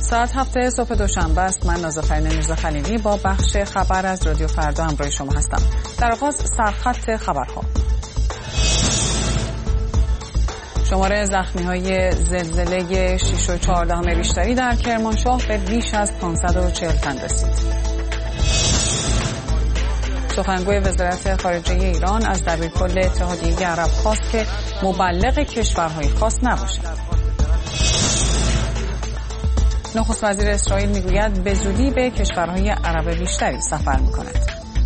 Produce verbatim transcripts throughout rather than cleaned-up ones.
ساعت هفت صبح دوشنبه است. من نازافرین میرزا خلیلی با بخش خبر از رادیو فردا همراه شما هستم. در آغاز سرخط خبرها. شماره زخمی‌های زلزله شش و چهارده ریشتری در کرمانشاه به بیش از پانصد و چهل تن رسید. سخنگوی وزارت خارجه ایران از دبیرکل اتحادیه عرب خواست که مبلغ کشورهای خاص نباشد. نخست وزیر اسرائیل میگوید به زودی به کشورهای عرب بیشتری سفر میکند.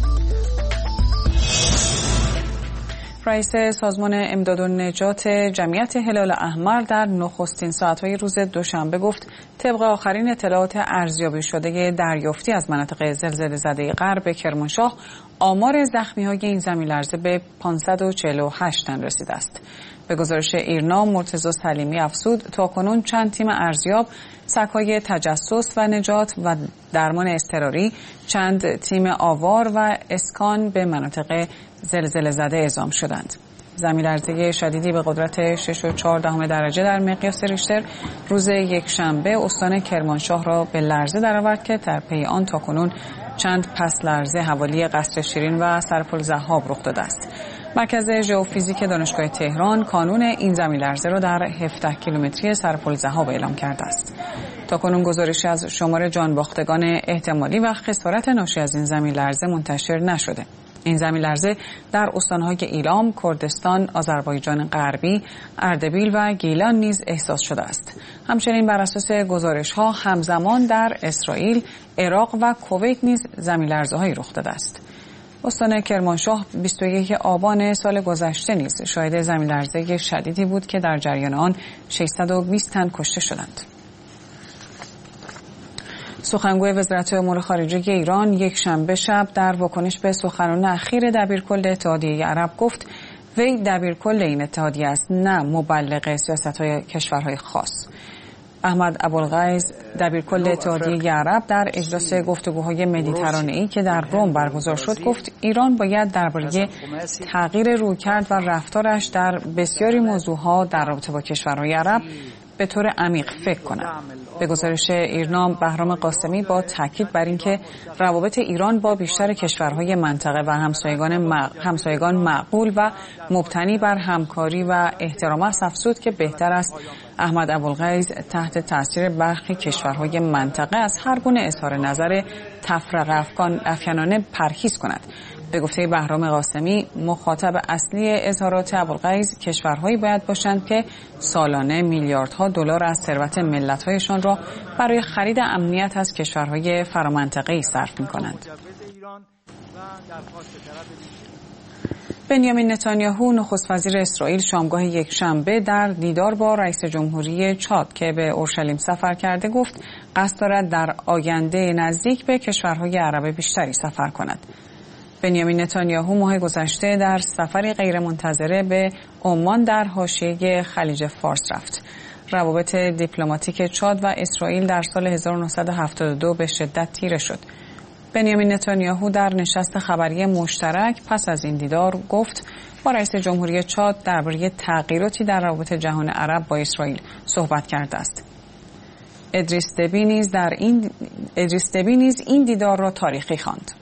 رئیس سازمان امداد و نجات جمعیت هلال احمر در نخستین ساعت‌های روز دوشنبه گفت طبق آخرین اطلاعات ارزیابی شده دریافتی از مناطق زلزله زده غرب کرمانشاه آمار زخمی‌های این زمین‌لرزه به پانصد و چهل و هشت تن رسیده است. به گزارش ایرنا مرتضی سلیمی افزود تاکنون چند تیم ارزیاب، سگ‌های تجسس و نجات و درمان اضطراری، چند تیم آوار و اسکان به مناطق زلزله زده اعزام شدند. زمین‌لرزه شدیدی به قدرت شش و چهارده درجه در مقیاس ریشتر روز یکشنبه استان کرمانشاه را به لرزه درآورد که در پی آن تاکنون چند پس لرزه حوالی قصر شیرین و سرپل ضحاب رخ داده است. مرکز ژئوفیزیک دانشگاه تهران کانون این زمین‌لرزه را در هفده کیلومتری سرپل ضحاب اعلام کرده است. تاکنون گزارشی از شمار جانباختگان احتمالی و خسارت ناشی از این زمین‌لرزه منتشر نشده. این زمین‌لرزه در استان‌های ایلام، کردستان، آذربایجان غربی، اردبیل و گیلان نیز احساس شده است. همچنین بر اساس گزارش‌ها همزمان در اسرائیل، عراق و کویت نیز زمین‌لرزه‌هایی رخ داده است. استان کرمانشاه بیست و یکم آبان سال گذشته نیز شاهد زمین‌لرزه شدیدی بود که در جریان آن ششصد و بیست تن کشته شدند. سخنگوی وزارت امور خارجه ایران یک شنبه شب در واکنش به سخنان اخیر دبیرکل اتحادیه عرب گفت وی دبیرکل این اتحادیه است، نه مبلغ سیاست‌های کشورهای خاص. احمد ابوالغیث دبیرکل اتحادیه عرب در اجلاس گفتگوهای مدیترانه‌ای که در روم برگزار شد گفت ایران باید درباره تغییر رویکرد و رفتارش در بسیاری موضوعها در رابطه با کشورهای عرب به طور عمیق فکر کند. به گزارش ایرنا بهرام قاسمی با تاکید بر اینکه روابط ایران با بیشتر کشورهای منطقه و همسایگان مع... همسایگان معقول و مبتنی بر همکاری و احترام است افزود که بهتر است احمد ابوالغیث تحت تاثیر برخی کشورهای منطقه از هر گونه اظهار نظر تفرقه افکان افکنانه پرهیز کند. به گفته بهرام قاسمی مخاطب اصلی اظهارات ابوالغیث کشورهایی باید باشند که سالانه میلیاردها دلار از ثروت ملت‌هایشان را برای خرید امنیت از کشورهای فرامنطقه‌ای صرف می‌کنند. بنیامین نتانیاهو نخست وزیر اسرائیل شامگاه یکشنبه در دیدار با رئیس جمهوری چاد که به اورشلیم سفر کرده گفت قصد دارد در آینده نزدیک به کشورهای عرب بیشتری سفر کند. بنیامین نتانیاهو ماه گذشته در سفری غیرمنتظره به عمان در حاشیه خلیج فارس رفت. روابط دیپلماتیک چاد و اسرائیل در سال هزار و نهصد و هفتاد و دو به شدت تیره شد. بنیامین نتانیاهو در نشست خبری مشترک پس از این دیدار گفت با رئیس جمهوری چاد درباره تغییراتی در روابط جهان عرب با اسرائیل صحبت کرده است. ادریس دبی نیز در این ادریس دبی نیز این دیدار را تاریخی خواند.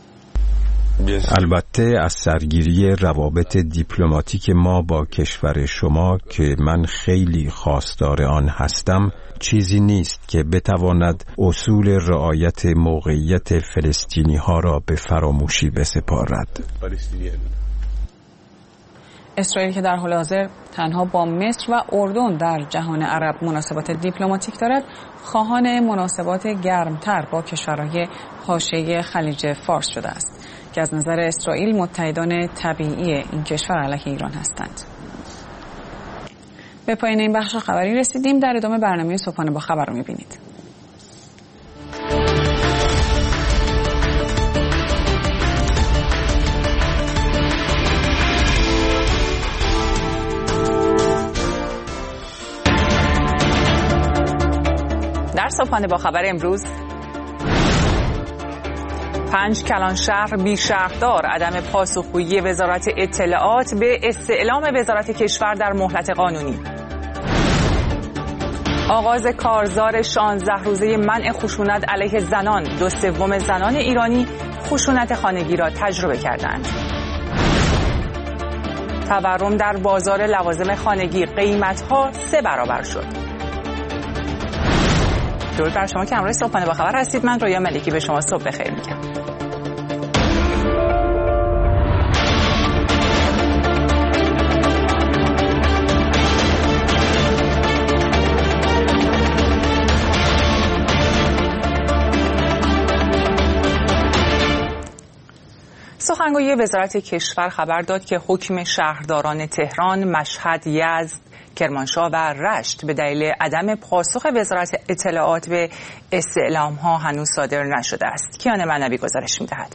البته از سرگیری روابط دیپلماتیک ما با کشور شما که من خیلی خواستار آن هستم چیزی نیست که بتواند اصول رعایت موقعیت فلسطینی ها را به فراموشی بسپارد. اسرائیل که در حال حاضر تنها با مصر و اردن در جهان عرب مناسبات دیپلماتیک دارد، خواهان مناسبات گرمتر با کشورهای حاشیه خلیج فارس شده است که از نظر اسرائیل متحدان طبیعی این کشور علیه ایران هستند. به پایان این بخش خبری رسیدیم. در ادامه برنامه صبحانه با خبر رو می‌بینید. در صبحانه با خبر امروز پنج کلان شهر بی شهردار، عدم پاسخگویی وزارت اطلاعات به استعلام وزارت کشور در مهلت قانونی. آغاز کارزار شانزده روزه منع خشونت علیه زنان، دو سوم زنان ایرانی خشونت خانگی را تجربه کردند. تورم در بازار لوازم خانگی، قیمت‌ها سه برابر شد. درود بر شما که همراه صبحانه با خبر هستید. من رویا ملکی به شما صبح بخیر میگم. سخنگوی وزارت کشور خبر داد که حکم شهرداران تهران، مشهد، یزد، کرمانشاه و رشت به دلیل عدم پاسخ وزارت اطلاعات به استعلام‌ها هنوز صادر نشده است. کیان معنوی گزارش می‌دهد.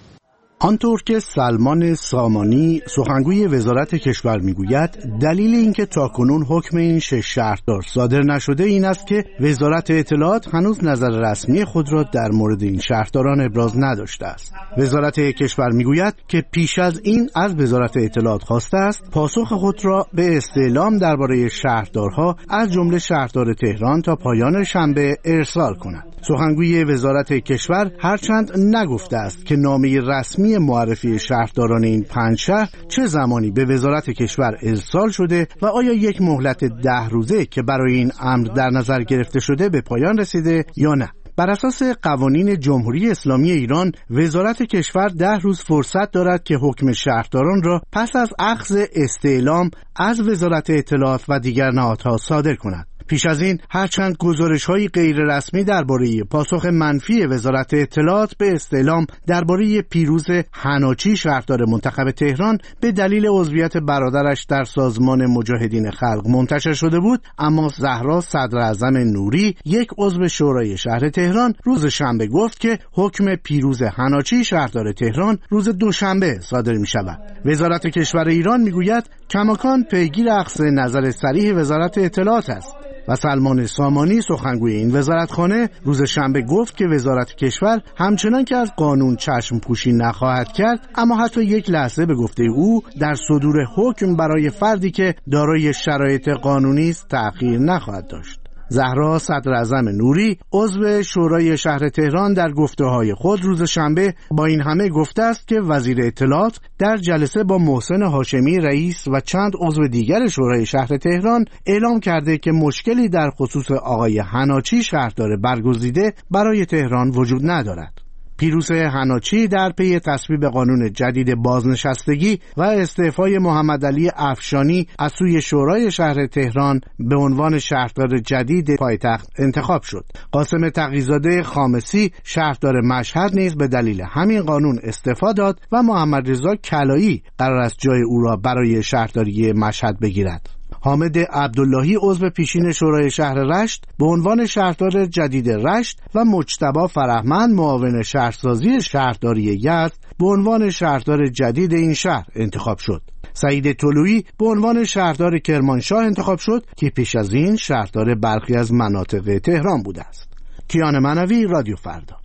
آنطور که سلمان سامانی سخنگوی وزارت کشور میگوید، دلیل اینکه تاکنون حکم این شش شهردار صادر نشده این است که وزارت اطلاعات هنوز نظر رسمی خود را در مورد این شهرداران ابراز نداشته است. وزارت کشور میگوید که پیش از این از وزارت اطلاعات خواسته است پاسخ خود را به استعلام درباره شهردارها از جمله شهردار تهران تا پایان شنبه ارسال کند. سخنگوی وزارت کشور هرچند نگفته است که نامه رسمی معرفی شهرداران این پنج شهر چه زمانی به وزارت کشور ارسال شده و آیا یک مهلت ده روزه که برای این امر در نظر گرفته شده به پایان رسیده یا نه. بر اساس قوانین جمهوری اسلامی ایران، وزارت کشور ده روز فرصت دارد که حکم شهرداران را پس از اخذ استعلام از وزارت اطلاعات و دیگر نهادها صادر کند. پیش از این هرچند گزارش‌های غیر رسمی درباره پاسخ منفی وزارت اطلاعات به استعلام درباره پیروز حناچی شهردار منتخب تهران به دلیل عضویت برادرش در سازمان مجاهدین خلق منتشر شده بود، اما زهرا صدراعظم نوری، یک عضو شورای شهر تهران، روز شنبه گفت که حکم پیروز حناچی شهردار تهران روز دوشنبه صادر می شود. وزارت کشور ایران می گوید کماکان پیگیر اخذ نظر صریح وزارت اطلاعات است. و سلمان سامانی سخنگوی این وزارتخانه روز شنبه گفت که وزارت کشور همچنان که از قانون چشم پوشی نخواهد کرد، اما حتی یک لحظه به گفته او در صدور حکم برای فردی که دارای شرایط قانونی است تأخیر نخواهد داشت. زهرا صدراعظم نوری، عضو شورای شهر تهران، در گفته‌های خود روز شنبه با این همه گفته است که وزیر اطلاعات در جلسه با محسن هاشمی رئیس و چند عضو دیگر شورای شهر تهران اعلام کرده که مشکلی در خصوص آقای حناچی شهردار برگزیده برای تهران وجود ندارد. پیروز حناچی در پی تصویب قانون جدید بازنشستگی و استعفای محمد علی افشانی از سوی شورای شهر تهران به عنوان شهردار جدید پایتخت انتخاب شد. قاسم تقی‌زاده خامسی شهردار مشهد نیز به دلیل همین قانون استعفا داد و محمد رضا کلایی قرار است جای او را برای شهرداری مشهد بگیرد. حامد عبداللهی عضو پیشین شورای شهر رشت به عنوان شهردار جدید رشت و مجتبی فرهمند معاون شهرسازی شهرداری یزد به عنوان شهردار جدید این شهر انتخاب شد. سعید طلویی به عنوان شهردار کرمانشاه انتخاب شد که پیش از این شهردار برخی از مناطق تهران بوده است. کیان معنوی، رادیو فردا.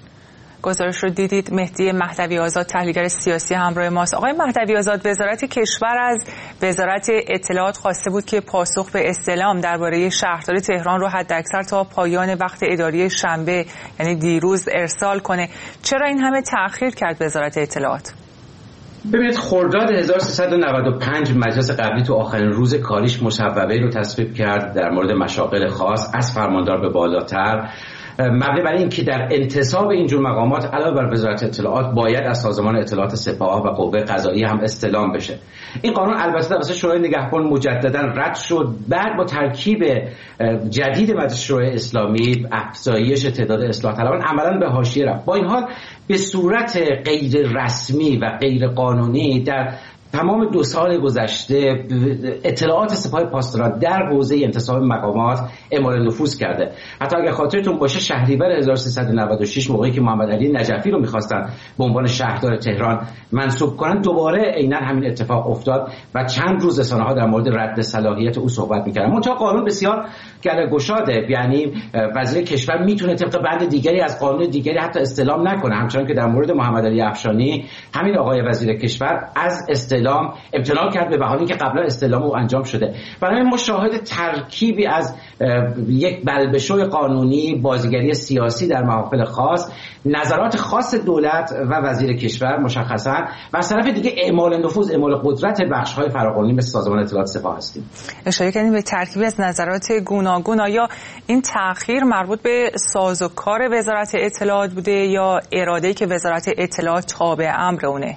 گزارش رو دیدید. مهدی مهدوی آزاد تحلیلگر سیاسی همراه ماست. آقای مهدوی آزاد، وزارت کشور از وزارت اطلاعات خواسته بود که پاسخ به استعلام درباره شهرداری تهران رو حداکثر تا پایان وقت اداری شنبه یعنی دیروز ارسال کنه. چرا این همه تأخیر کرد وزارت اطلاعات؟ ببینید، خرداد هزار و سیصد و نود و پنج مجلس قبلی تو آخرین روز کاریش مصوبه‌ای رو تصویب کرد در مورد مشاغل خاص از فرماندار به بالاتر، مبنی بر این که در انتصاب اینجور مقامات علاوه بر وزارت اطلاعات باید از سازمان اطلاعات سپاه و قوه قضاییه هم استعلام بشه. این قانون البته توسط شورای نگهبان مجددا رد شد. بعد با ترکیب جدید مجلس شورای اسلامی، افزایش تعداد اصلاح طلبان عملاً به حاشیه رفت. با این حال به صورت غیر رسمی و غیر قانونی در تمام دو سال گذشته اطلاعات سپاه پاسداران در حوزه انتصاب مقامات اعمال نفوذ کرده. حتی اگر خاطرتون باشه شهریور هزار و سیصد و نود و شش موقعی که محمد علی نجفی رو می‌خواستن به عنوان شهردار تهران منصوب کنن، دوباره عیناً همین اتفاق افتاد و چند روز رسانه‌ها در مورد رد صلاحیت او صحبت می‌کردن. منتها قانون بسیار گله‌گشاده، یعنی وزیر کشور میتونه طبق بند دیگری از قانون دیگری حتی استعلام نکنه، همچنان که در مورد محمد علی افشانی همین آقای وزیر کشور از است استعلام امتناع کرد به بهانه اینکه قبلا استعلام او انجام شده. برای ما شاهد ترکیبی از یک بلبشوی قانونی، بازیگری سیاسی در محافل خاص، نظرات خاص دولت و وزیر کشور مشخصا، و از طرف دیگه اعمال نفوذ، اعمال قدرت بخش‌های فراقانونی مثل سازمان اطلاعات سپاه هستیم. اشاره کردیم به ترکیبی از نظرات گوناگون. آیا این تأخیر مربوط به سازوکار وزارت اطلاعات بوده یا اراده‌ای که وزارت اطلاعات تابع امر اونه؟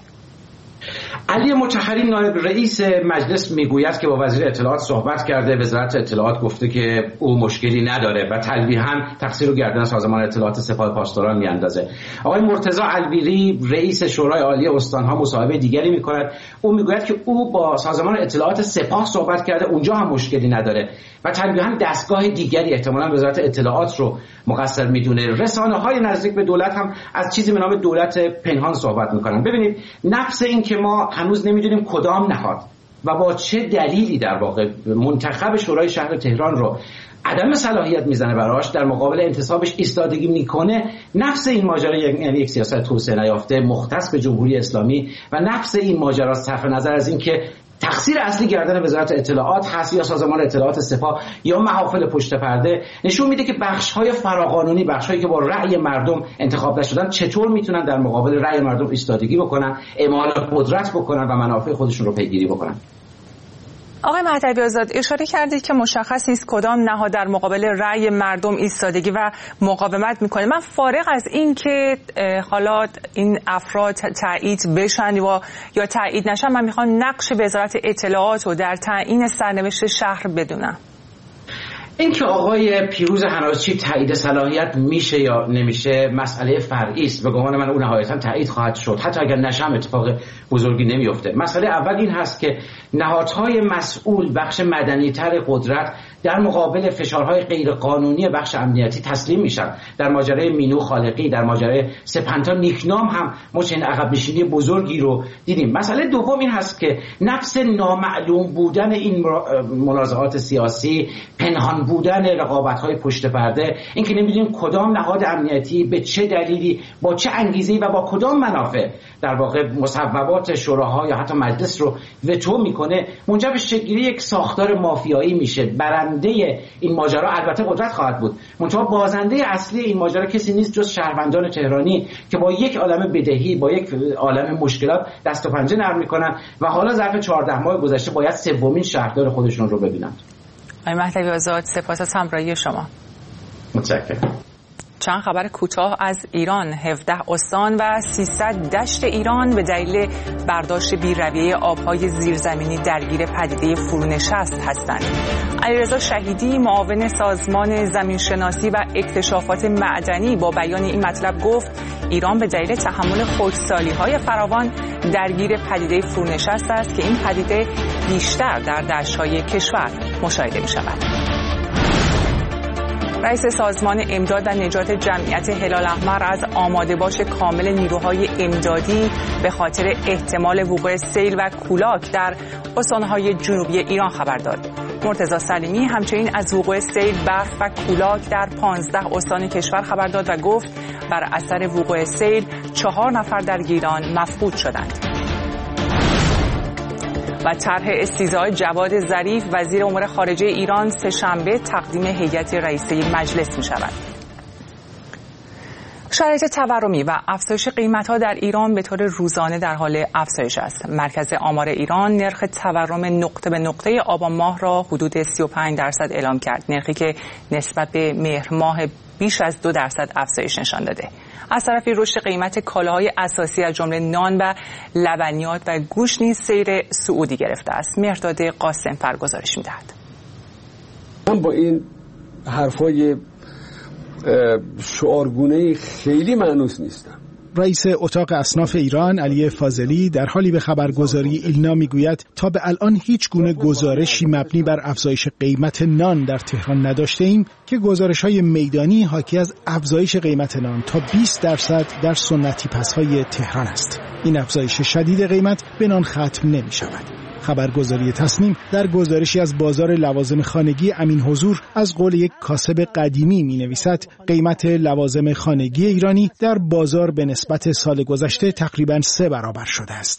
علی مطهری نایب رئیس مجلس میگوید که با وزیر اطلاعات صحبت کرده، وزارت اطلاعات گفته که او مشکلی نداره و تلویحاً تقصیر رو گردن سازمان اطلاعات سپاه پاسداران میاندازه. آقای مرتضی البیری رئیس شورای عالی استان‌ها مصاحبه دیگری میکند. او میگوید که او با سازمان اطلاعات سپاه صحبت کرده، اونجا هم مشکلی نداره و تلویحاً دستگاه دیگری احتمالاً وزارت اطلاعات رو مقصر میدونه. رسانه‌های نزدیک به دولت هم از چیزی به نام دولت پنهان صحبت میکنن. ببینید، نفس این که ما هنوز نمیدونیم کدام نهاد و با چه دلیلی در واقع منتخب شورای شهر تهران رو عدم صلاحیت میزنه براش، در مقابل انتصابش ایستادگی میکنه، نفس این ماجرا یعنی یک سیاست توسعه نیافته مختص به جمهوری اسلامی و نفس این ماجرا صرف نظر از این که تقصیر اصلی گردن وزارت اطلاعات هست یا سازمان اطلاعات سپاه یا محافل پشت پرده، نشون میده که بخش‌های فراقانونی، بخش‌هایی که با رأی مردم انتخاب نشدن، چطور میتونن در مقابل رأی مردم ایستادگی بکنن، اعمال قدرت بکنن و منافع خودشون رو پیگیری بکنن. آقای مهدوی آزاد، اشاره کردید که مشخص نیست کدام نهاد در مقابل رأی مردم ایستادگی و مقاومت میکنه. من فارغ از این که حالا این افراد تایید بشن و یا تایید نشن، من میخوام نقش وزارت اطلاعات رو در تعیین سرنوشت شهر بدونم. این که آقای پیروز هنازچی تایید صلاحیت میشه یا نمیشه مسئله فرعی است. به گمان من اون نهایتا تایید خواهد شد، حتی اگر نشم اتفاق بزرگی نمیفته. مسئله اول این هست که نهادهای مسئول، بخش مدنی‌تر قدرت، در مقابل فشارهای غیرقانونی بخش امنیتی تسلیم میشن. در ماجرای مینو خالقی، در ماجرای سپنتا نیکنام هم ما چنین عقب نشینی بزرگی رو دیدیم. مسئله دوم این هست که نفس نامعلوم بودن این منازعات سیاسی، پنهان بودن رقابت‌های پشت پرده، اینکه نمی‌دونیم کدام نهاد امنیتی به چه دلیلی، با چه انگیزه‌ای و با کدام منافع در واقع مصوبات شوراها یا حتی مجلس رو وتو میکنه، منجر به شکل‌گیری یک ساختار مافیایی میشه. برنده این ماجرا البته قدرت خواهد بود، منتها بازنده اصلی این ماجرا کسی نیست جز شهروندان تهرانی که با یک عالمه بدهی، با یک عالمه مشکلات دست و پنجه نرم میکنن و حالا ظرف چهارده ماه گذشته باید سومین شهردار خودشون رو ببینن. آقای مهدوی آزاد، سپاس از همراهی شما. متشکرم. چند خبر کوتاه از ایران. هفده استان و سیصد دشت ایران به دلیل برداشت بی‌رویه آبهای زیرزمینی درگیر پدیده فرونشست هستند. علیرضا شهیدی، معاون سازمان زمینشناسی و اکتشافات معدنی، با بیان این مطلب گفت ایران به دلیل تحمل خشکسالی‌های فراوان درگیر پدیده فرونشست است که این پدیده بیشتر در دشت‌های کشور مشاهده می‌شود. رئیس سازمان امداد و نجات جمعیت هلال احمر از آماده باش کامل نیروهای امدادی به خاطر احتمال وقوع سیل و کولاک در استان‌های جنوبی ایران خبر داد. مرتضی سلیمی همچنین از وقوع سیل، برف و کولاک در پانزده استان کشور خبر داد و گفت بر اثر وقوع سیل چهار نفر در گیلان مفقود شدند. و طرح استیضاح جواد ظریف وزیر امور خارجه ایران سه‌شنبه تقدیم هیئت رئیسه مجلس می شود. شرایط تورمی و افزایش قیمت‌ها در ایران به طور روزانه در حال افزایش است. مرکز آمار ایران نرخ تورم نقطه به نقطه آبان ماه را حدود سی و پنج درصد اعلام کرد، نرخی که نسبت به مهر ماه بیش از دو درصد افزایش نشان داده. از طرفی رشد قیمت کالاهای اساسی از جمله نان و لبنیات و گوشت نیز سیر صعودی گرفته است. مهرداد قاسم‌فر گزارش می‌دهد. من با این حرفای شعارگونه خیلی مانوس نیستم. رئیس اتاق اصناف ایران علی فاضلی در حالی به خبرگزاری ایلنا میگوید تا به الان هیچ گونه گزارشی مبنی بر افزایش قیمت نان در تهران نداشته ایم که گزارش‌های میدانی حاکی از افزایش قیمت نان تا بیست درصد در سنتی پس‌های تهران است. این افزایش شدید قیمت به نان ختم نمی‌شود. خبرگزاری تصنیم در گزارشی از بازار لوازم خانگی امین حضور از قول یک کاسب قدیمی می نویسد قیمت لوازم خانگی ایرانی در بازار به نسبت سال گذشته تقریباً سه برابر شده است.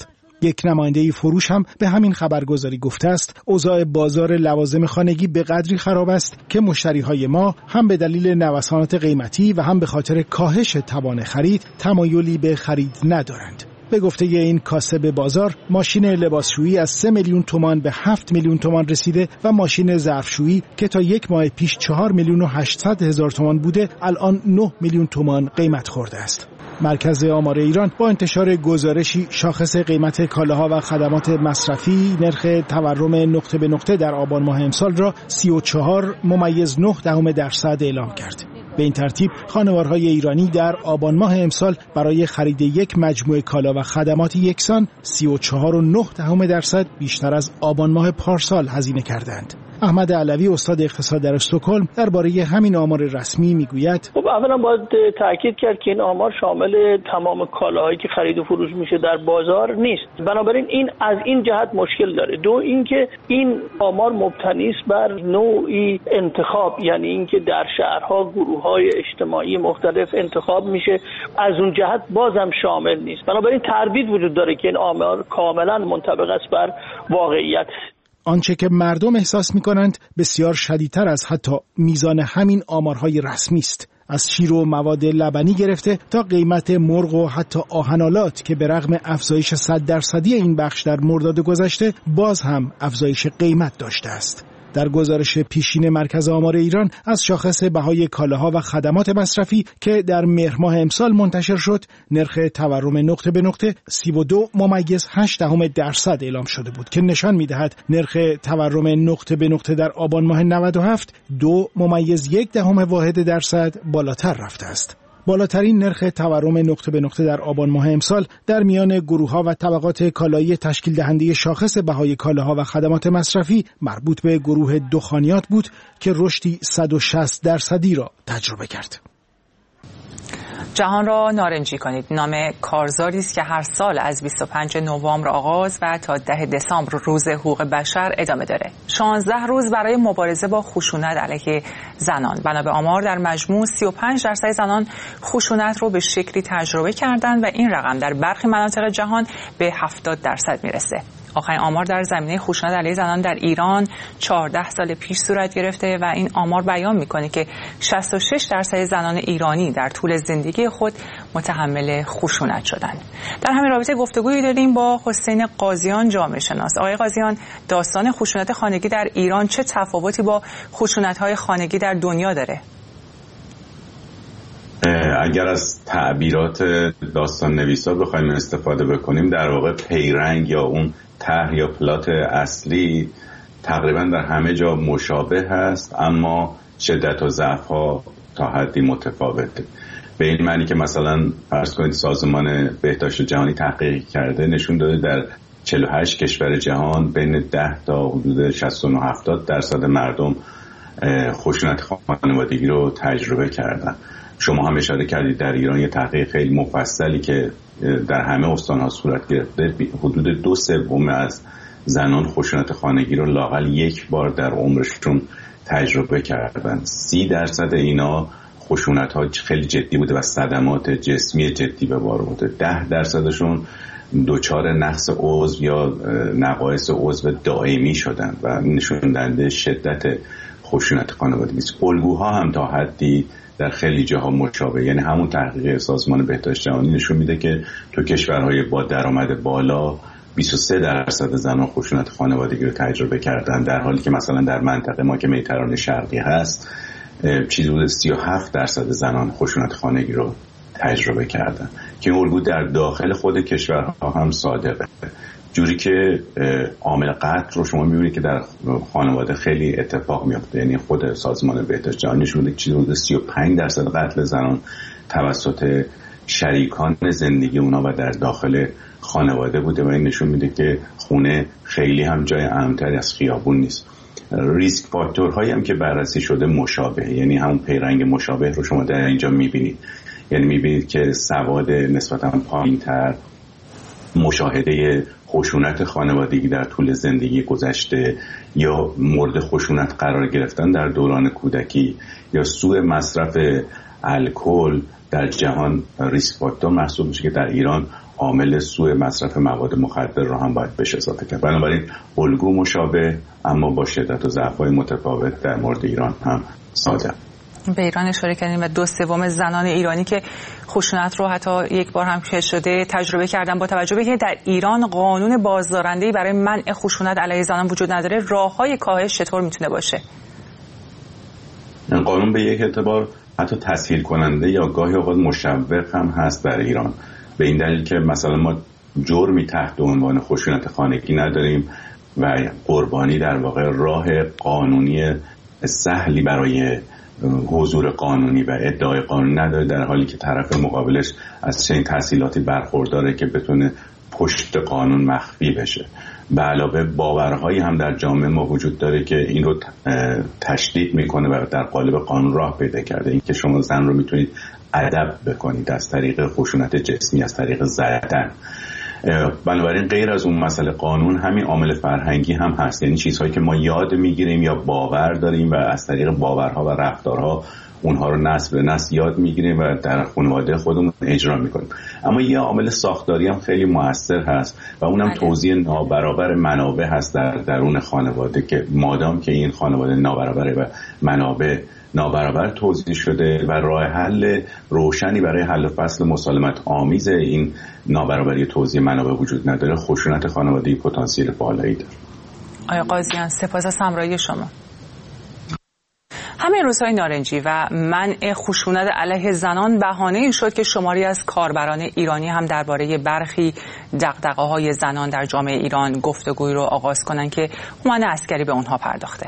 یک نماینده فروش هم به همین خبرگزاری گفته است اوضاع بازار لوازم خانگی به قدری خراب است که مشتری‌های ما هم به دلیل نوسانات قیمتی و هم به خاطر کاهش توان خرید تمایلی به خرید ندارند. به گفته این کاسب بازار، ماشین لباسشویی از سه میلیون تومان به هفت میلیون تومان رسیده و ماشین ظرفشویی که تا یک ماه پیش چهار میلیون و هشتصد هزار تومان بوده الان نه میلیون تومان قیمت خورده است. مرکز آمار ایران با انتشار گزارشی شاخص قیمت کالاها و خدمات مصرفی نرخ تورم نقطه به نقطه در آبان ماه امسال را سی و چهار ممیز نه دهم درصد اعلام کرد. به این ترتیب خانوارهای ایرانی در آبان ماه امسال برای خرید یک مجموعه کالا و خدمات یکسان سی و چهار و نه دهم درصد بیشتر از آبان ماه پارسال هزینه کردند. احمد علوی استاد اقتصاد در استکهلم درباره همین آمار رسمی میگوید خب اولا باید تاکید کرد که این آمار شامل تمام کالاهایی که خرید و فروش میشه در بازار نیست. بنابراین این از این جهت مشکل داره. دو اینکه این آمار مبتنی است بر نوعی انتخاب، یعنی اینکه در شهرها گروه‌های اجتماعی مختلف انتخاب میشه، از اون جهت بازم شامل نیست. بنابراین تردید وجود داره که این آمار کاملا منطبق است بر واقعیت. آنچه که مردم احساس می‌کنند بسیار شدیدتر از حتی میزان همین آمارهای رسمی است. از شیر و مواد لبنی گرفته تا قیمت مرغ و حتی آهن‌آلات که به رغم افزایش صد درصدی این بخش در مرداد گذشته باز هم افزایش قیمت داشته است. در گزارش پیشین مرکز آمار ایران از شاخص بهای کالاها و خدمات مصرفی که در مهر ماه امسال منتشر شد، نرخ تورم نقطه به نقطه سی و دو ممیز هشت دهم درصد اعلام شده بود که نشان می‌دهد نرخ تورم نقطه به نقطه در آبان ماه نود و هفت دو ممیز یک دهم واحد درصد بالاتر رفته است. بالاترین نرخ تورم نقطه به نقطه در آبان ماه امسال در میان گروه‌ها و طبقات کالایی تشکیل دهنده شاخص بهای کالاها و خدمات مصرفی مربوط به گروه دخانیات بود که رشدی صد و شصت درصدی را تجربه کرد. جهان را نارنجی کنید نام کارزاری است که هر سال از بیست و پنجم نوامبر آغاز و تا دهم دسامبر روز حقوق بشر ادامه داره. شانزده روز برای مبارزه با خشونت علیه زنان. بنا به آمار در مجموع سی و پنج درصد زنان خشونت رو به شکلی تجربه کردن و این رقم در برخی مناطق جهان به هفتاد درصد میرسه. آخرین آمار در زمینه خشونت علیه زنان در ایران چهارده سال پیش صورت گرفته و این آمار بیان میکنه که شصت و شش درصد زنان ایرانی در طول زندگی خود متحمل خشونت شدند. در همین رابطه گفتگویی داریم با حسین قاضیان جامعه شناس. آقای قاضیان، داستان خشونت خانگی در ایران چه تفاوتی با خشونت‌های خانگی در دنیا داره؟ اگر از تعبیرات داستان نویسا بخوایم استفاده بکنیم، در واقع پیرنگ یا اون طرح یا پلات اصلی تقریبا در همه جا مشابه هست، اما شدت و ضعف‌ها تا حدی متفاوته. به این معنی که مثلا فرض کنید سازمان بهداشت جهانی تحقیق کرده نشون داده در چهل و هشت کشور جهان بین ده تا حدود شصت و نه هفتاد درصد مردم خشونت خانوادگی رو تجربه کردن. شما هم اشاره کردید در ایران یه تحقیق خیلی مفصلی که در همه استان‌ها صورت گرفته، حدود دو سوم از زنان خشونت خانگی رو لااقل یک بار در عمرشون تجربه کردن. سی درصد اینا خشونت‌ها خیلی جدی بوده و صدمات جسمی جدی به بار بوده. ده درصدشون دچار نقص عضو یا نقایص عضو دائمی شدن و نشون دهنده شدت خشونت خانوادگی است. الگوها هم تا حدی در خیلی جاها مشابه، یعنی همون تحقیق سازمان بهداشت جهانی نشون میده که تو کشورهای با درآمد بالا بیست و سه درصد زنان خشونت خانوادگی رو تجربه کردن، در حالی که مثلا در منطقه ما که مدیترانه شرقی هست چیزی حدود سی و هفت درصد زنان خشونت خانگی رو تجربه کردن که این الگو در داخل خود کشورها هم صادقه. جوری که عامل قتل رو شما می‌بینید که در خانواده خیلی اتفاق میفته، یعنی خود سازمان بهداشت جهانی نشون میده چیزی حدود سی و پنج درصد قتل زنان توسط شریکان زندگی اونا و در داخل خانواده بوده و این نشون میده که خونه خیلی هم جای امن‌تری از خیابون نیست. ریسک فاکتورهایی هم که بررسی شده مشابه، یعنی همون پیرنگ مشابه رو شما در اینجا می‌بینید، یعنی می‌بینید که سواد نسبتاً پایین‌تر، مشاهده خشونت خانوادگی در طول زندگی گذشته یا مورد خشونت قرار گرفتن در دوران کودکی یا سوء مصرف الکل در جهان ریسک فاکتور محسوب میشه که در ایران عامل سوء مصرف مواد مخدر رو هم باید بهش اضافه کرد. بنابراین الگو مشابه اما با شدت و ضعف‌های متفاوت در مورد ایران هم صادر. به ایران اشاره کردیم و دو سوم زنان ایرانی که خشونت رو حتی یک بار هم که شده تجربه کردن. با توجه به اینکه در ایران قانون بازدارنده‌ای برای منع خشونت علیه زنان وجود نداره، راه‌های کاهش چطور میتونه باشه؟ قانون به یک اعتبار حتی تسهیل کننده یا گاهی اوقات مشوق هم هست در ایران، به این دلیل که مثلا ما جرمی تحت عنوان خشونت خانگی نداریم و قربانی در واقع راه قانونی سهلی برای حضور قانونی و ادعای قانونی نداره، در حالی که طرف مقابلش از چنین تسهیلاتی برخورداره که بتونه پشت قانون مخفی بشه. به علاوه باورهایی هم در جامعه ما وجود داره که این رو تشدید میکنه و در قالب قانون راه پیدا کرده، این که شما زن رو میتونید ادب بکنید از طریق خشونت جسمی، از طریق زدن. بنابراین غیر از اون مسئله قانون، همین عامل فرهنگی هم هست، یعنی چیزهایی که ما یاد میگیریم یا باور داریم و از طریق باورها و رفتارها اونها رو نسل به نسل یاد میگیریم و در خانواده خودمون اجرا میکنیم. اما یه عامل ساختاری هم خیلی موثر هست و اونم توزیع نابرابر منابع هست در درون خانواده، که مادام که این خانواده نابرابره و منابع نابرابر توزیع شده و راه حل روشنی برای حل فصل مسالمت آمیز این نابرابری توزیع منابع وجود نداره، خشونت خانوادگی پتانسیل بالایی داره. آیا قاضیان، سپاس از همراهی شما. همین روزهای نارنجی و منع خشونت علیه زنان بهانه‌ای شد که شماری از کاربران ایرانی هم درباره برخی دغدغه‌های زنان در جامعه ایران گفتگوی رو آغاز کنند که هومن عسکری به اونها پرداخته.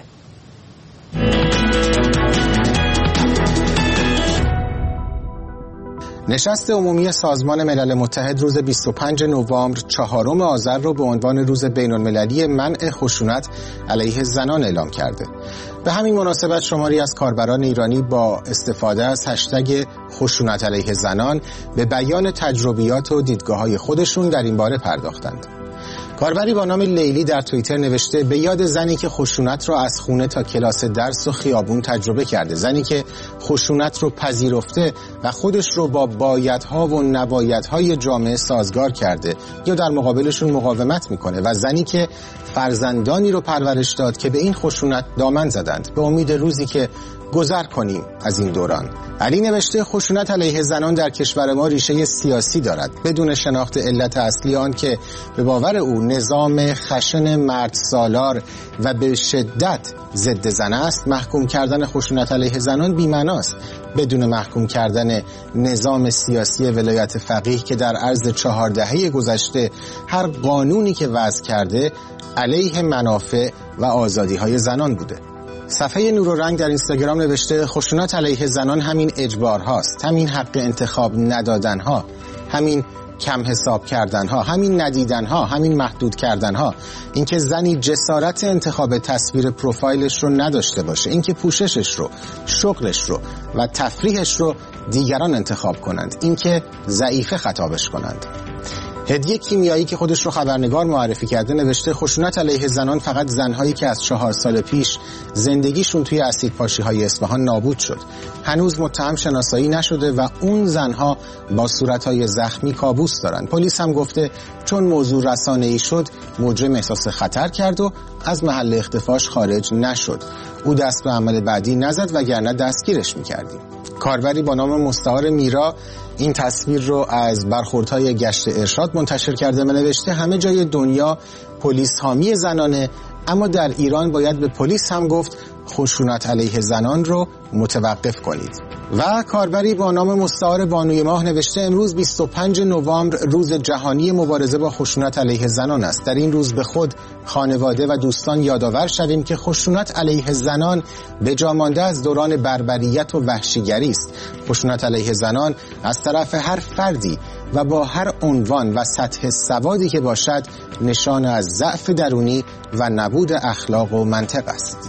نشست عمومی سازمان ملل متحد روز بیست و پنجم نوامبر چهارم آذر رو به عنوان روز بین‌المللی منع خشونت علیه زنان اعلام کرده. به همین مناسبت شماری از کاربران ایرانی با استفاده از هشتگ خشونت علیه زنان به بیان تجربیات و دیدگاه‌های خودشون در این باره پرداختند. کاربری با نام لیلی در توییتر نوشته به یاد زنی که خشونت را از خونه تا کلاس درس و خیابون تجربه کرده، زنی که خشونت رو پذیرفته و خودش رو با بایدها و نبایدهای جامعه سازگار کرده یا در مقابلشون مقاومت میکنه و زنی که فرزندانی رو پرورش داد که به این خشونت دامن زدند، به امید روزی که گذر کنیم از این دوران. علی نوشته خشونت علیه زنان در کشور ما ریشه سیاسی دارد، بدون شناخت علت اصلی آن که به باور او نظام خشن مرد سالار و به شدت ضد زن است. محکوم کردن خشونت علیه زنان بی‌معناست، بدون محکوم کردن نظام سیاسی ولایت فقیه که در عرض چهار دهه گذشته هر قانونی که وضع کرده علیه منافع و آزادی‌های زنان بوده. صفحه نور و رنگ در اینستاگرام نوشته خشونت علیه زنان همین اجبار هاست، همین حق انتخاب ندادن ها، همین کم حساب کردن ها، همین ندیدن ها، همین محدود کردن ها، اینکه زنی جسارت انتخاب تصویر پروفایلش رو نداشته باشه، اینکه پوششش رو، شغلش رو و تفریحش رو دیگران انتخاب کنند، اینکه ضعیفه خطابش کنند. هدیه کیمیایی که خودش رو خبرنگار معرفی کرده نوشته خشونت علیه زنان فقط زنهایی که از چهار سال پیش زندگیشون توی اسیدپاشی‌های اصفهان نابود شد. هنوز متهم شناسایی نشده و اون زنها با صورت‌های زخمی کابوس دارن. پلیس هم گفته چون موضوع رسانه‌ای شد مجرم احساس خطر کرد و از محل اختفاش خارج نشد. او دست به عمل بعدی نزد وگرنه دستگیرش می‌کردیم. کاربری با نام مستعار میرا این تصویر رو از برخوردهای گشت ارشاد منتشر کرده و نوشته همه جای دنیا پلیس حامی زنانه، اما در ایران باید به پلیس هم گفت خشونت علیه زنان رو متوقف کنید. و کاربری با نام مستعار بانوی ماه نوشته امروز بیست و پنجم نوامبر روز جهانی مبارزه با خشونت علیه زنان است. در این روز به خود، خانواده و دوستان یادآور شویم که خشونت علیه زنان به جا مانده از دوران بربریت و وحشیگری است. خشونت علیه زنان از طرف هر فردی و با هر عنوان و سطح سوادی که باشد نشان از ضعف درونی و نبود اخلاق و منطق است.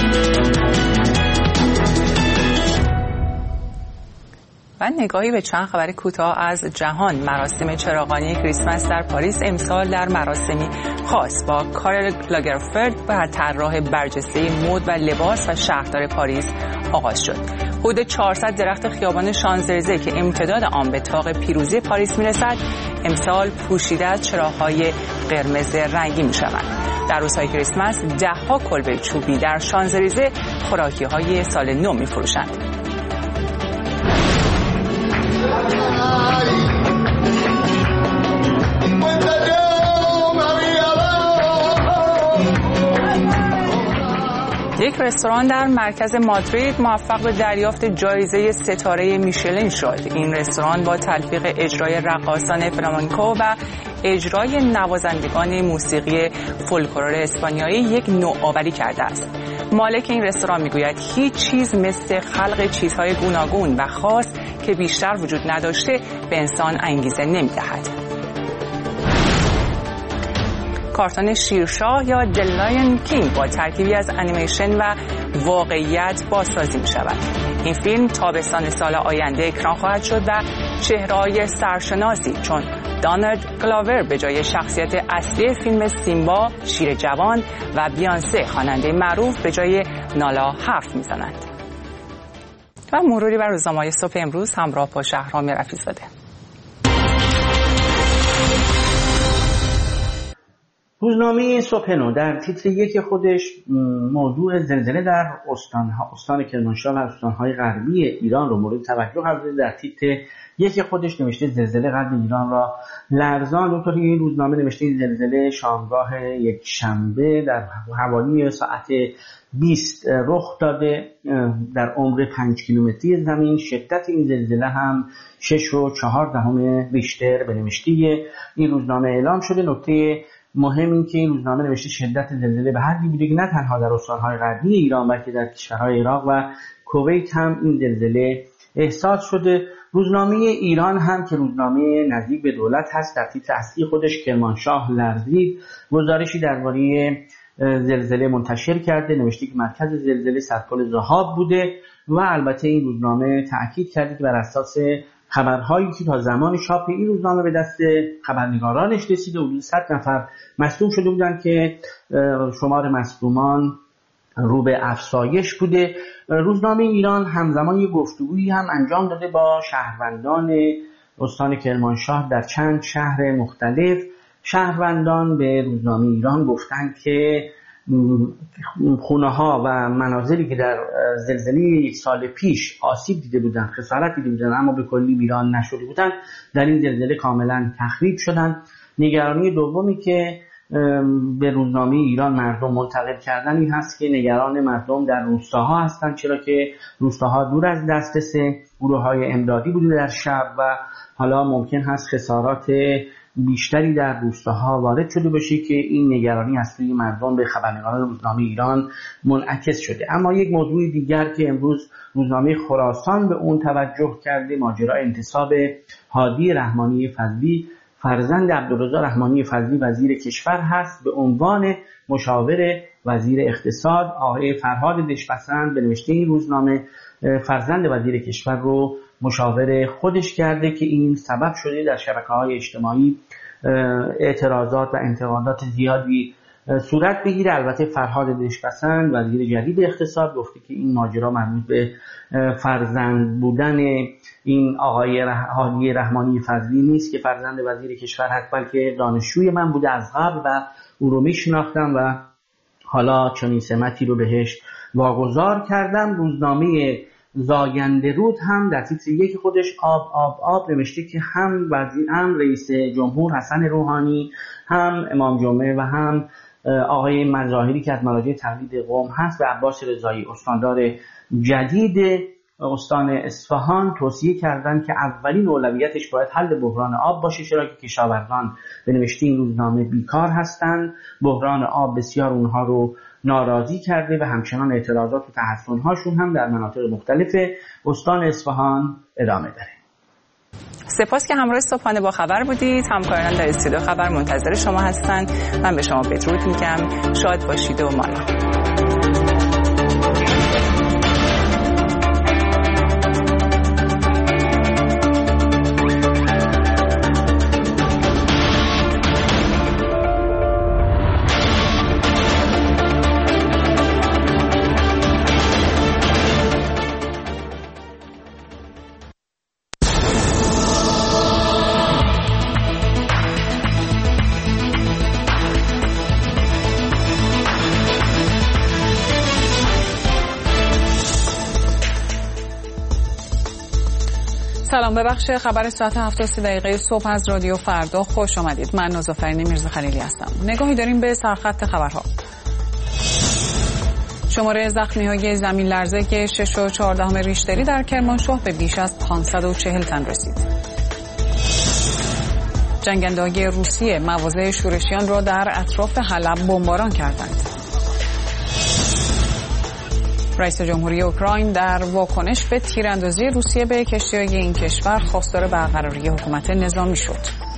و نگاهی به چند خبر کوتاه از جهان. مراسم چراغانی کریسمس در پاریس امسال در مراسمی خاص با کارل لاگرفلد و طراح برجسته مد و لباس و شهردار پاریس آغاز شد. حدود چهارصد درخت خیابان شانزلیزه که امتداد آن به طاق پیروزی پاریس میرسد امسال پوشیده از چراغ‌های قرمز رنگی میشوند. در روزهای کریسمس ده‌ها کلبه چوبی در شانزلیزه خوراکی‌های سال نو می‌فروشند. یک رستوران در مرکز مادرید موفق به دریافت جایزه ستاره میشلن شد. این رستوران با تلفیق اجرای رقاصان فلامنکو و اجرای نوازندگان موسیقی فولکلور اسپانیایی یک نوآوری کرده است. مالک این رستوران میگوید هیچ چیز مثل خلق چیزهای گوناگون و خاص که بیشتر وجود نداشته به انسان انگیزه نمیدهد. کارتون شیرشاه یا The Lion King با ترکیبی از انیمیشن و واقعیت بازسازی می شود. این فیلم تابستان سال آینده اکران خواهد شد و چهره‌های سرشناسی چون دانالد گلاور به جای شخصیت اصلی فیلم سیمبا شیر جوان و بیانسه خواننده معروف به جای نالا حرف میزنند. و مروری بر روزنامه‌های صبح امروز همراه با شهرام رفیع‌زاده. روزنامه صبح نو در تیتر یک خودش موضوع زلزله در استان‌ها استان کرمانشاه و استان‌های غربی ایران رو مورد توجه قرار داده. در تیتر یک خودش نوشته زلزله قلب ایران را لرزاند. اونطور که این روزنامه نوشته این زلزله شامگاه یک شنبه در حوالی ساعت بیست رخ داده در عمق پنج کیلومتری زمین. شدت این زلزله هم شش و چهار دهم ریشتر به نوشته این روزنامه اعلام شده. نکته مهم این که این روزنامه نوشته شدت زلزله به حدی بوده که نه تنها در استان‌های غربی ایران بلکه در کشورهای عراق و کویت هم این زلزله احساس شده. روزنامه ایران هم که روزنامه نزدیک به دولت هست در تیتر اصلی خودش کرمانشاه لرزید گزارشی درباره زلزله منتشر کرده. نوشته که مرکز زلزله سرپل ذهاب بوده و البته این روزنامه تأکید کرده که بر اساس خبرهایی که تا زمان چاپ این روزنامه به دست خبرنگارانش رسیده حدود صد نفر مصدوم شده بودند که شمار مصدومان رو به افزایش بوده. روزنامه ایران همزمان یک گفتگویی هم انجام داده با شهروندان استان کرمانشاه در چند شهر مختلف. شهروندان به روزنامه ایران گفتند که خونه ها و منازلی که در زلزله یک سال پیش آسیب دیده بودند، خسارت دیده بودند اما به کلی ویران نشده بودند، در این زلزله کاملا تخریب شدند. نگرانی دومی که به روزنامه ایران مردم منتقل کردن این هست که نگران مردم در روستاها هستند، چرا که روستاها دور از دسترس گروه‌های امدادی بوده در شب و حالا ممکن هست خسارات بیشتری در روستاها وارد شده باشه که این نگرانی از سوی مردم به خبرنگاران روزنامه ایران منعکس شده. اما یک موضوع دیگر که امروز روزنامه خراسان به اون توجه کرده ماجرای انتصاب هادی رحمانی فضلی فرزند عبدالرضا رحمانی فضلی وزیر کشور هست به عنوان مشاور وزیر اقتصاد. آقای فرهاد دشپسند به نوشته این روزنامه فرزند وزیر کشور رو مشاور خودش کرده که این سبب شده در شبکه‌های اجتماعی اعتراضات و انتقادات زیادی صورت بگیره. البته فرهاد دشپسند وزیر جدید اقتصاد گفته که این ماجرا مربوط به فرزند بودن این آقای هادی رحمانی فضلی نیست که فرزند وزیر کشور هست، بلکه دانشجوی من بوده از قبل و او رو میشناختم و حالا چنین سمتی رو بهش واگذار کردم. روزنامه زاینده رود هم در تیتر یک خودش آب آب آب نوشته که هم وزیر هم رئیس جمهور حسن روحانی هم امام جمعه و هم آقای مظاهری که از مراجع تقلید قوم هست و عباس رضایی استاندار جدید استان اصفهان توصیه کردند که اولین اولویتش باید حل بحران آب باشه، چرا که کشاورزان به نوشته این روزنامه بیکار هستند. بحران آب بسیار اونها رو ناراضی کرده و همچنان اعتراضات و تحصن‌هاشون هم در مناطق مختلف استان اصفهان ادامه داره. سپاس که همراه صبحانه با خبر بودید. همکاران در استودیو خبر منتظر شما هستند. من به شما بدرود میگم. شاد باشید و مانا. سلام، به بخش خبر ساعت هفت و سی دقیقه صبح از رادیو فردا خوش آمدید. من نازافرین میرزا خلیلی هستم. نگاهی داریم به سرخط خبرها. شماره زخمی‌های زمین لرزه که شش و چهاردهم ریشتری در کرمانشاه به بیش از پانصد و چهل تن رسید. جنگنده‌های روسیه مواضع شورشیان را در اطراف حلب بمباران کردند. رئیس جمهوری اوکراین در واکنش به تیراندازی روسیه به کشتی‌های این کشور خواستار برقراری حکومت نظامی شد.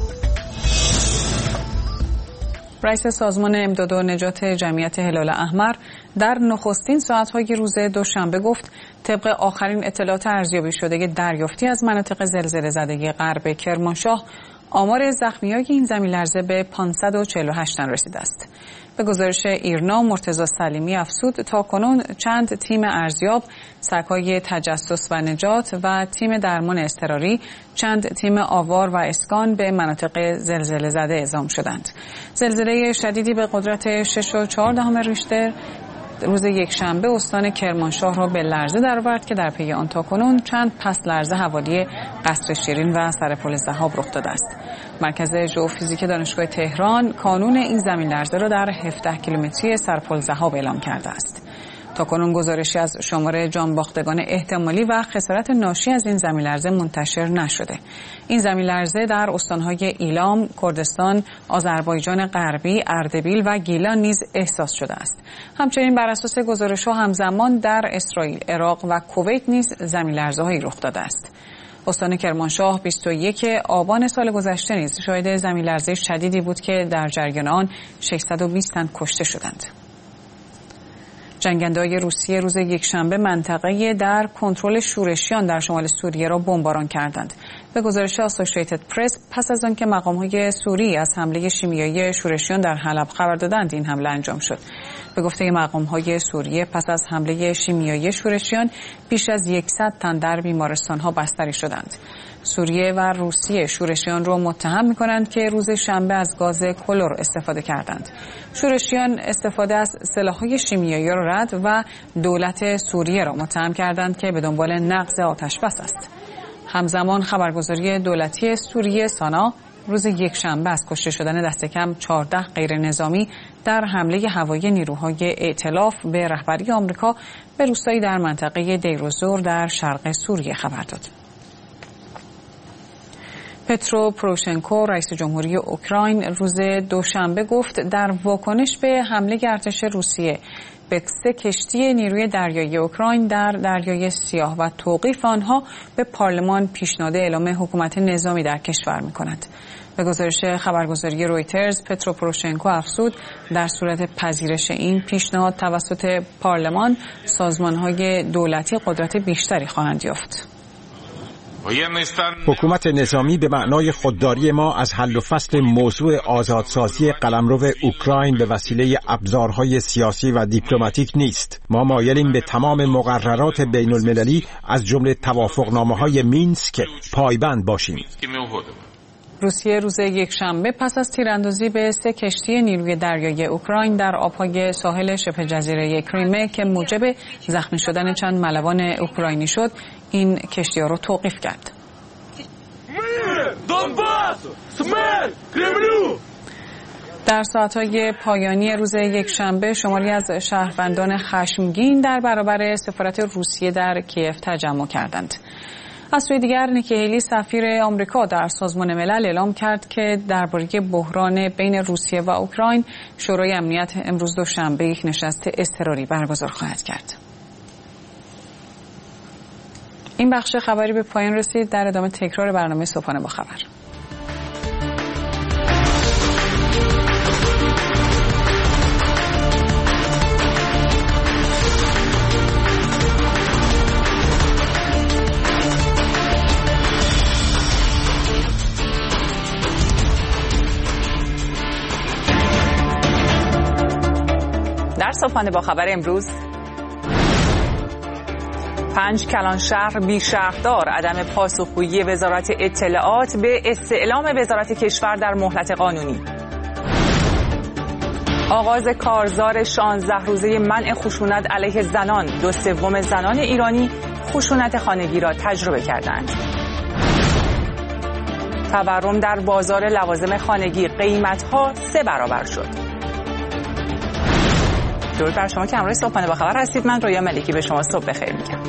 رئیس سازمان امداد و نجات جمعیت هلال احمر در نخستین ساعت‌های روز دوشنبه گفت طبق آخرین اطلاعات ارزیابی شده دریافتی از مناطق زلزله زده غرب کرمانشاه، آمار زخمی‌های این زمین‌لرزه به پانصد و چهل و هشت تن رسیده است. به گزارش ایرنا، مرتضی سلیمی افزود تاکنون چند تیم ارزیاب، سگ‌های تجسس و نجات و تیم درمان اضطراری، چند تیم آوار و اسکان به مناطق زلزله زده اعزام شدند. زلزله شدیدی به قدرت شش و چهاردهم ریشتر روز یکشنبه استان کرمانشاه را به لرزه درآورد که در پی آن تاکنون چند پس لرزه حوالی قصر شیرین و سرپل ذهاب رخ داده است. مرکز ژئوفیزیک دانشگاه تهران کانون این زمین لرزه را در هفده کیلومتری سرپل ذهاب اعلام کرده است. تاکنون گزارشی از شمار جانباختگان احتمالی و خسارت ناشی از این زمین لرزه منتشر نشده. این زمین لرزه در استانهای ایلام، کردستان، آذربایجان غربی، اردبیل و گیلان نیز احساس شده است. همچنین بر اساس گزارش‌ها همزمان در اسرائیل، عراق و کویت نیز زمین لرزه‌هایی رخ داده است. استان کرمانشاه بیست و یکم آبان سال گذشته نیز شاهد زمین لرزه شدیدی بود که در جریان آن ششصد و بیست تن کشته شدند. جنگنده‌های روسیه روز یکشنبه منطقه در کنترل شورشیان در شمال سوریه را بمباران کردند. به گزارش آسوشیتد پرس، پس از آنکه مقام‌های سوری از حمله شیمیایی شورشیان در حلب خبر دادند، این حمله انجام شد. به گفته مقام‌های سوریه، پس از حمله شیمیایی شورشیان بیش از صد تن در بیمارستان‌ها بستری شدند. سوریه و روسیه شورشیان را متهم می‌کنند که روز شنبه از گاز کلور استفاده کردند. شورشیان استفاده از سلاح‌های شیمیایی را رد و دولت سوریه را متهم کردند که به دنبال نقض آتش‌بس است. همزمان خبرگزاری دولتی سوریه سانا روز یکشنبه از کشته شدن دست کم چهارده غیر نظامی در حمله هوایی نیروهای ائتلاف به رهبری آمریکا به روستایی در منطقه دیروزور در شرق سوریه خبر داد. پترو پروشنکو، رئیس جمهوری اوکراین، روز دوشنبه گفت در واکنش به حمله ارتش روسیه به سه کشتی نیروی دریایی اوکراین در دریای سیاه و توقیف آنها به پارلمان پیشنهاد اعلام حکومت نظامی در کشور می‌کند. به گزارش خبرگزاری رویترز، پترو پروشنکو افزود در صورت پذیرش این پیشنهاد توسط پارلمان، سازمان‌های دولتی قدرت بیشتری خواهند یافت. حکومت نظامی به معنای خودداری ما از حل و فصل موضوع آزادسازی قلمرو اوکراین به وسیله ابزارهای سیاسی و دیپلماتیک نیست. ما مایلیم به تمام مقررات بین المللی از جمله توافقنامه‌های مینسک پایبند باشیم. روسیه روز یکشنبه پس از تیراندازی به سه کشتی نیروی دریایی اوکراین در آبهای ساحل شبه جزیره کریمه که موجب زخمی شدن چند ملوان اوکراینی شد، این کشتی‌ها را توقیف کرد. در ساعت‌های پایانی روز یکشنبه شماری از شهروندان خشمگین در برابر سفارت روسیه در کیف تجمع کردند. از سوی دیگر نیکی هیلی سفیر آمریکا در سازمان ملل اعلام کرد که درباره بحران بین روسیه و اوکراین شورای امنیت امروز دوشنبه یک نشست اضطراری برگزار خواهد کرد. این بخش خبری به پایان رسید. در ادامه تکرار برنامه صبحانه با خبر. در صبحانه با خبر امروز، پنج کلان شهر بی شهردار، عدم پاسخگویی وزارت اطلاعات به استعلام وزارت کشور در مهلت قانونی. آغاز کارزار شانزده روزه منع خشونت علیه زنان، دو سوم زنان ایرانی خشونت خانگی را تجربه کردند. تورم در بازار لوازم خانگی، قیمت‌ها سه برابر شد. درود بر شما که همراه صبحانه با خبر هستید. من رویا ملکی به شما صبح بخیر میگم.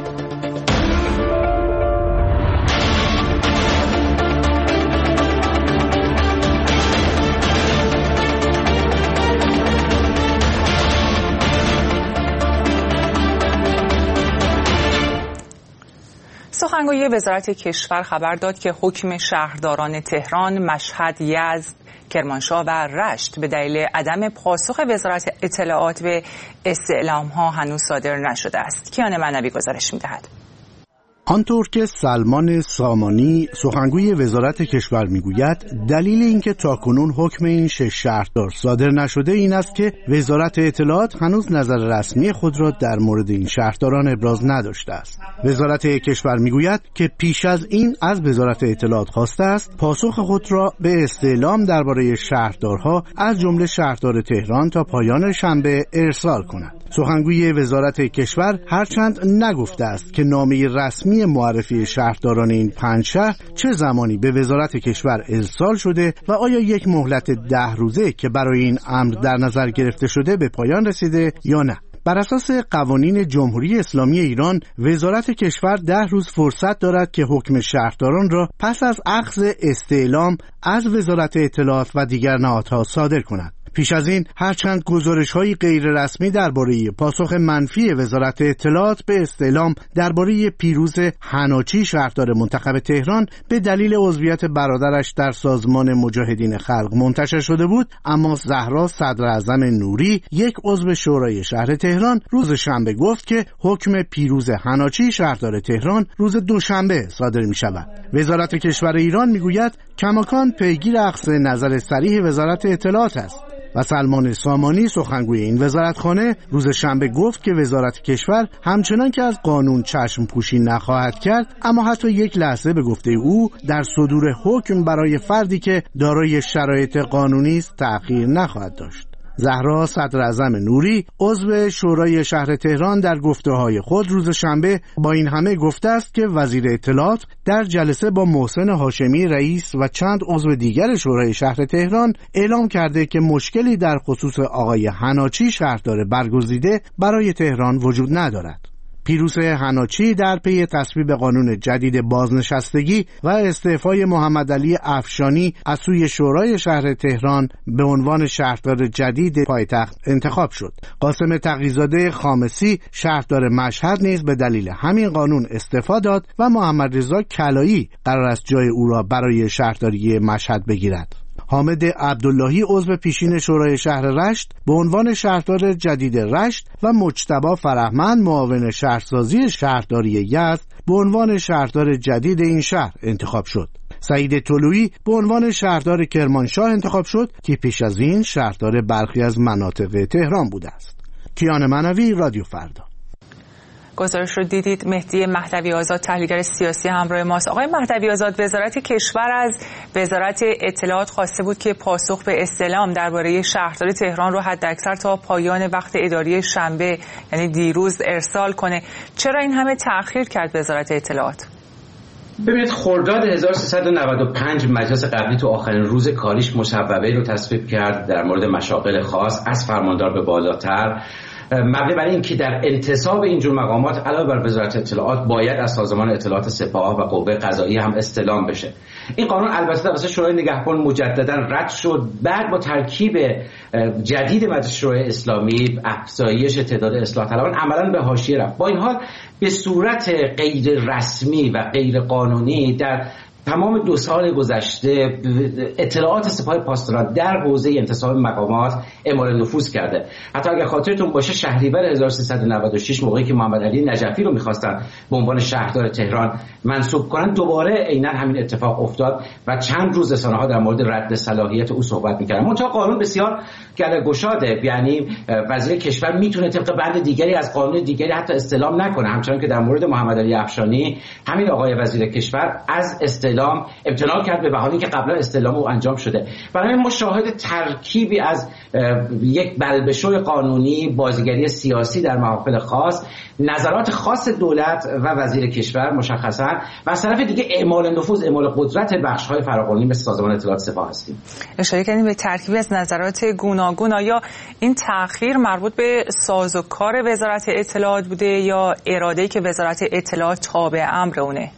سخنگوی وزارت کشور خبر داد که حکم شهرداران تهران، مشهد، یزد، کرمانشاه و رشت به دلیل عدم پاسخ وزارت اطلاعات به استعلام‌ها هنوز صادر نشده است. کیان معنوی گزارش می‌دهد. آنطور که سلمان سامانی سخنگوی وزارت کشور میگوید دلیل اینکه تاکنون حکم این شش شهردار صادر نشده این است که وزارت اطلاعات هنوز نظر رسمی خود را در مورد این شهرداران ابراز نداشته است. وزارت کشور میگوید که پیش از این از وزارت اطلاعات خواسته است پاسخ خود را به استعلام درباره شهردارها از جمله شهردار تهران تا پایان شنبه ارسال کند. سخنگوی وزارت کشور هرچند نگفته است که نامه رسمی معرفی شهرداران این پنج شهر چه زمانی به وزارت کشور ارسال شده و آیا یک مهلت ده روزه که برای این امر در نظر گرفته شده به پایان رسیده یا نه. بر اساس قوانین جمهوری اسلامی ایران وزارت کشور ده روز فرصت دارد که حکم شهرداران را پس از اخذ استعلام از وزارت اطلاعات و دیگر نهادها صادر کند. پیش از این هرچند گزارش‌های غیر رسمی درباره پاسخ منفی وزارت اطلاعات به استعلام درباره پیروز حناچی شهردار منتخب تهران به دلیل عضویت برادرش در سازمان مجاهدین خلق منتشر شده بود، اما زهرا صدراعظم نوری یک عضو شورای شهر تهران روز شنبه گفت که حکم پیروز حناچی شهردار تهران روز دوشنبه صادر می شود. وزارت کشور ایران می گوید کماکان پیگیر اخذ نظر صریح وزارت اطلاعات است. و سلمان سامانی سخنگوی این وزارتخانه روز شنبه گفت که وزارت کشور همچنان که از قانون چشم پوشی نخواهد کرد، اما حتی یک لحظه به گفته او در صدور حکم برای فردی که دارای شرایط قانونی است تأخیر نخواهد داشت. زهرا صدراعظم نوری عضو شورای شهر تهران در گفته‌های خود روز شنبه با این همه گفته است که وزیر اطلاعات در جلسه با محسن هاشمی رئیس و چند عضو دیگر شورای شهر تهران اعلام کرده که مشکلی در خصوص آقای حناچی شهردار برگزیده برای تهران وجود ندارد. پیروز حناچی در پی تصویب قانون جدید بازنشستگی و استعفای محمد علی افشانی از سوی شورای شهر تهران به عنوان شهردار جدید پایتخت انتخاب شد. قاسم تقی‌زاده خامسی شهردار مشهد نیز به دلیل همین قانون استعفا داد و محمد رضا کلایی قرار است جای او را برای شهرداری مشهد بگیرد. حامد عبداللهی عضو پیشین شورای شهر رشت به عنوان شهردار جدید رشت و مجتبی فرهمند معاون شهرسازی شهرداری یزد به عنوان شهردار جدید این شهر انتخاب شد. سعید طلویی به عنوان شهردار کرمانشاه انتخاب شد که پیش از این شهردار برخی از مناطق تهران بوده است. کیان معنوی، رادیو فردا. گزارش رو دیدید. مهدی مهدوی آزاد تحلیلگر سیاسی همراه ماست. آقای مهدوی آزاد، وزارت کشور از وزارت اطلاعات خواسته بود که پاسخ به استعلام درباره شهردار تهران رو حداکثر تا پایان وقت اداری شنبه یعنی دیروز ارسال کنه. چرا این همه تأخیر کرد وزارت اطلاعات؟ ببینید، خرداد هزار و سیصد و نود و پنج مجلس قبلی تو آخرین روز کاریش مصوبه رو تصویب کرد در مورد مشاغل خاص از فرماندار به بالاتر، مبنی بر این که در انتصاب اینجور مقامات علاوه بر وزارت اطلاعات باید از سازمان اطلاعات سپاه و قوه قضاییه هم استعلام بشه. این قانون البته توسط شورای نگهبان مجددا رد شد. بعد با ترکیب جدید مجلس شورای اسلامی، افزایش تعداد اصلاح طلبان عملاً به حاشیه رفت. با این حال به صورت غیر رسمی و غیر قانونی در تمام دو سال گذشته اطلاعات سپاه پاسداران در حوزه انتصاب مقامات اعمال نفوذ کرده. حتی اگر خاطرتون باشه شهریور هزار و سیصد و نود و شش موقعی که محمد علی نجفی رو می‌خواستن به عنوان شهردار تهران منصوب کنن، دوباره عیناً همین اتفاق افتاد و چند روز رسانه‌ها در مورد رد صلاحیت او صحبت می‌کردن. منتها قانون بسیار گله‌گشاده، یعنی وزیر کشور میتونه طبق بند دیگری از قانون دیگری حتی استعلام نکنه، همچنان که در مورد محمد علی افشانی همین آقای وزیر کشور از است استعلام امتناع کرد به بهانه که قبلا استعلام او انجام شده. برای ما شاهد ترکیبی از یک بلبشوی قانونی، بازیگری سیاسی در محافل خاص، نظرات خاص دولت و وزیر کشور مشخصا، و از طرف دیگه اعمال نفوذ، اعمال قدرت بخش‌های فراقانونی مثل سازمان اطلاعات سپاه هستیم. اشاره کردیم به ترکیبی از نظرات گوناگون. آیا این تأخیر مربوط به سازوکار وزارت اطلاعات بوده یا اراده‌ای که وزارت اطلاعات تابع امر اونه؟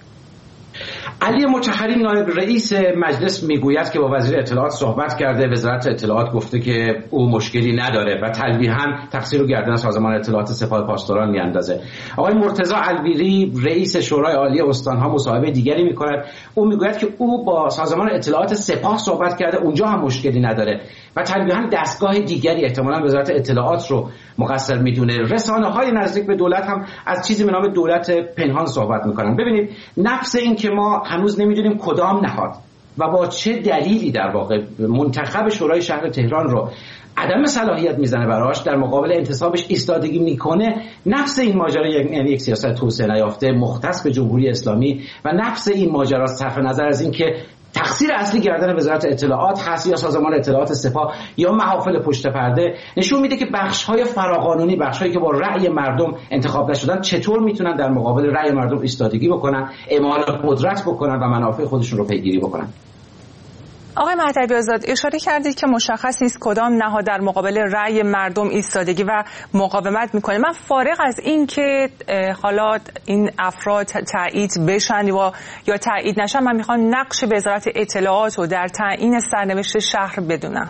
علی مطهری نایب رئیس مجلس میگوید که با وزیر اطلاعات صحبت کرده، وزارت اطلاعات گفته که او مشکلی نداره و تلویحاً تقصیر رو گردن سازمان اطلاعات سپاه پاسداران میاندازه. آقای مرتضی الویری رئیس شورای عالی استان‌ها مصاحبه دیگری میکند. او میگوید که او با سازمان اطلاعات سپاه صحبت کرده، اونجا هم مشکلی نداره و تلویحاً دستگاه دیگری احتمالاً وزارت اطلاعات رو مقصر میدونه. رسانه‌های نزدیک به دولت هم از چیزی به نام دولت پنهان صحبت میکنن. ببینید، نفس این که ما هنوز نمیدونیم کدام نهاد و با چه دلیلی در واقع منتخب شورای شهر تهران رو عدم صلاحیت میزنه براش، در مقابل انتصابش ایستادگی میکنه، نفس این ماجرا یعنی یک سیاست توسعه نیافته مختص به جمهوری اسلامی و نفس این ماجرا صرف نظر از این که تقصیر اصلی گردن وزارت اطلاعات هست یا سازمان اطلاعات سپاه یا محافل پشت پرده، نشون میده که بخش‌های فراقانونی، بخش‌هایی که با رأی مردم انتخاب نشدن، چطور میتونن در مقابل رأی مردم ایستادگی بکنن، اعمال قدرت بکنن و منافع خودشون رو پیگیری بکنن. آقای مهدوی آزاد، اشاره کردید که مشخص نیست کدام نهاد در مقابل رأی مردم ایستادگی و مقاومت میکنه. من فارغ از این که حالا این افراد تایید بشن و یا تایید نشن، من میخوام نقش وزارت اطلاعات رو در تعیین سرنوشت شهر بدونم.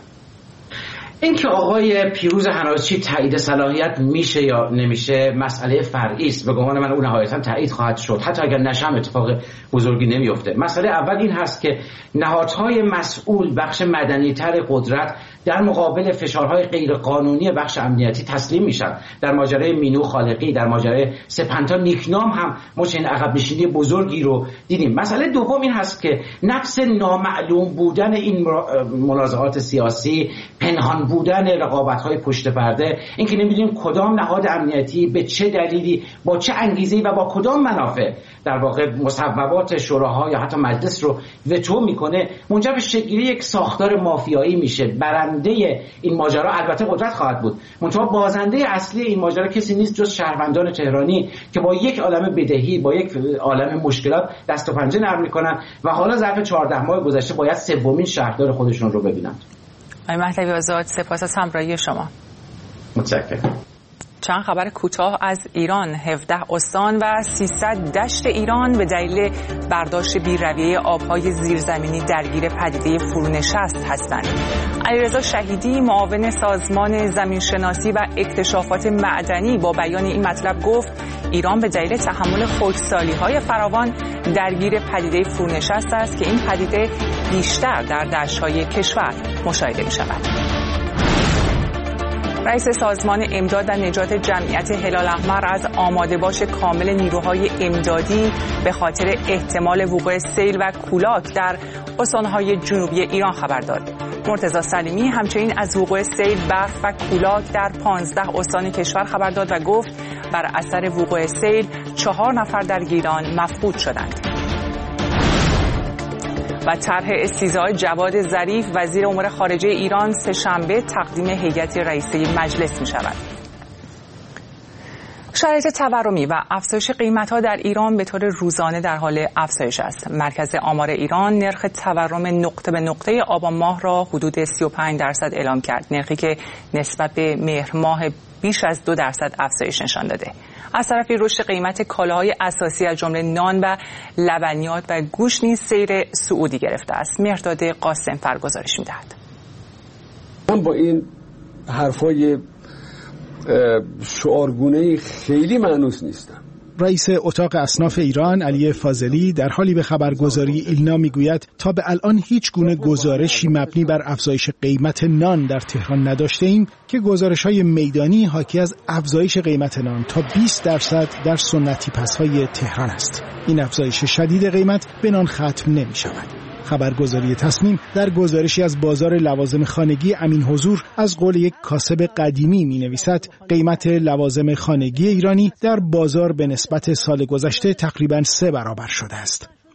این که آقای پیروز هنازچی تایید صلاحیت میشه یا نمیشه مسئله فرعی است. به گمان من اون نهایتا تایید خواهد شد، حتی اگر نشم اتفاق بزرگی نمیفته. مسئله اول این هست که نهادهای مسئول، بخش مدنی‌تر قدرت، در مقابل فشارهای غیرقانونی بخش امنیتی تسلیم میشن. در ماجرای مینو خالقی، در ماجرای سپنتا نیکنام هم ما چنین عقب نشینی بزرگی رو دیدیم. مسئله دوم این هست که نفس نامعلوم بودن این منازعات سیاسی، پنهان بودن رقابت‌های پشت پرده، اینکه نمی‌دونیم کدام نهاد امنیتی به چه دلیلی، با چه انگیزه‌ای و با کدام منافع در واقع مصوبات شوراها یا حتی مجلس رو وتو میکنه، منجر به شکل‌گیری یک ساختار مافیایی میشه. برنده این ماجرا البته قدرت خواهد بود، منتها بازنده اصلی این ماجرا کسی نیست جز شهروندان تهرانی که با یک عالمه بدهی، با یک عالمه مشکلات دست و پنجه نرم میکنن و حالا ظرف چهارده ماه گذشته باید سومین شهردار خودشون رو ببینن. آقای مهدوی آزاد، سپاس از همراهی شما. متشکرم. چند خبر کوتاه از ایران. هفده استان و سیصد دشت ایران به دلیل برداشت بی‌رویه آبهای زیرزمینی درگیر پدیده فرونشست هستند. علیرضا شهیدی، معاون سازمان زمینشناسی و اکتشافات معدنی، با بیان این مطلب گفت ایران به دلیل تحمل خشکسالی‌های فراوان درگیر پدیده فرونشست است که این پدیده بیشتر در دشت‌های کشور مشاهده می‌شود. رئیس سازمان امداد و نجات جمعیت هلال احمر از آماده باش کامل نیروهای امدادی به خاطر احتمال وقوع سیل و کولاک در استان‌های جنوبی ایران خبر داد. مرتضی سلیمی همچنین از وقوع سیل، برف و کولاک در پانزده استان کشور خبر داد و گفت بر اثر وقوع سیل چهار نفر در گیلان مفقود شدند. و طرح استیضاح جواد ظریف وزیر امور خارجه ایران سه‌شنبه تقدیم هیئت رئیسه مجلس می شود. شرایط تورمی و افزایش قیمت‌ها در ایران به طور روزانه در حال افزایش است. مرکز آمار ایران نرخ تورم نقطه به نقطه آبان ماه را حدود سی و پنج درصد اعلام کرد، نرخی که نسبت به مهر ماه بیش از دو درصد افزایش نشان داده. از طرفی رشد قیمت کالاهای اساسی از جمله نان و لبنیات و گوشت نیز سیر صعودی گرفته است. مهرداد قاسم‌فر گزارش می‌دهد. من با این حرفای شعارگونه‌ای خیلی مانوس نیستم. رئیس اتاق اصناف ایران علی فاضلی در حالی به خبرگزاری ایلنا میگوید تا به الان هیچ گونه گزارشی مبنی بر افزایش قیمت نان در تهران نداشته ایم که گزارش‌های میدانی حاکی از افزایش قیمت نان تا بیست درصد در سنتی پس‌های تهران است. این افزایش شدید قیمت به نان ختم نمی‌شود. خبرگزاری تصمیم در گزارشی از بازار لوازم خانگی امین حضور از قول یک کاسب قدیمی می نویسد قیمت لوازم خانگی ایرانی در بازار به نسبت سال گذشته تقریباً سه برابر شده است.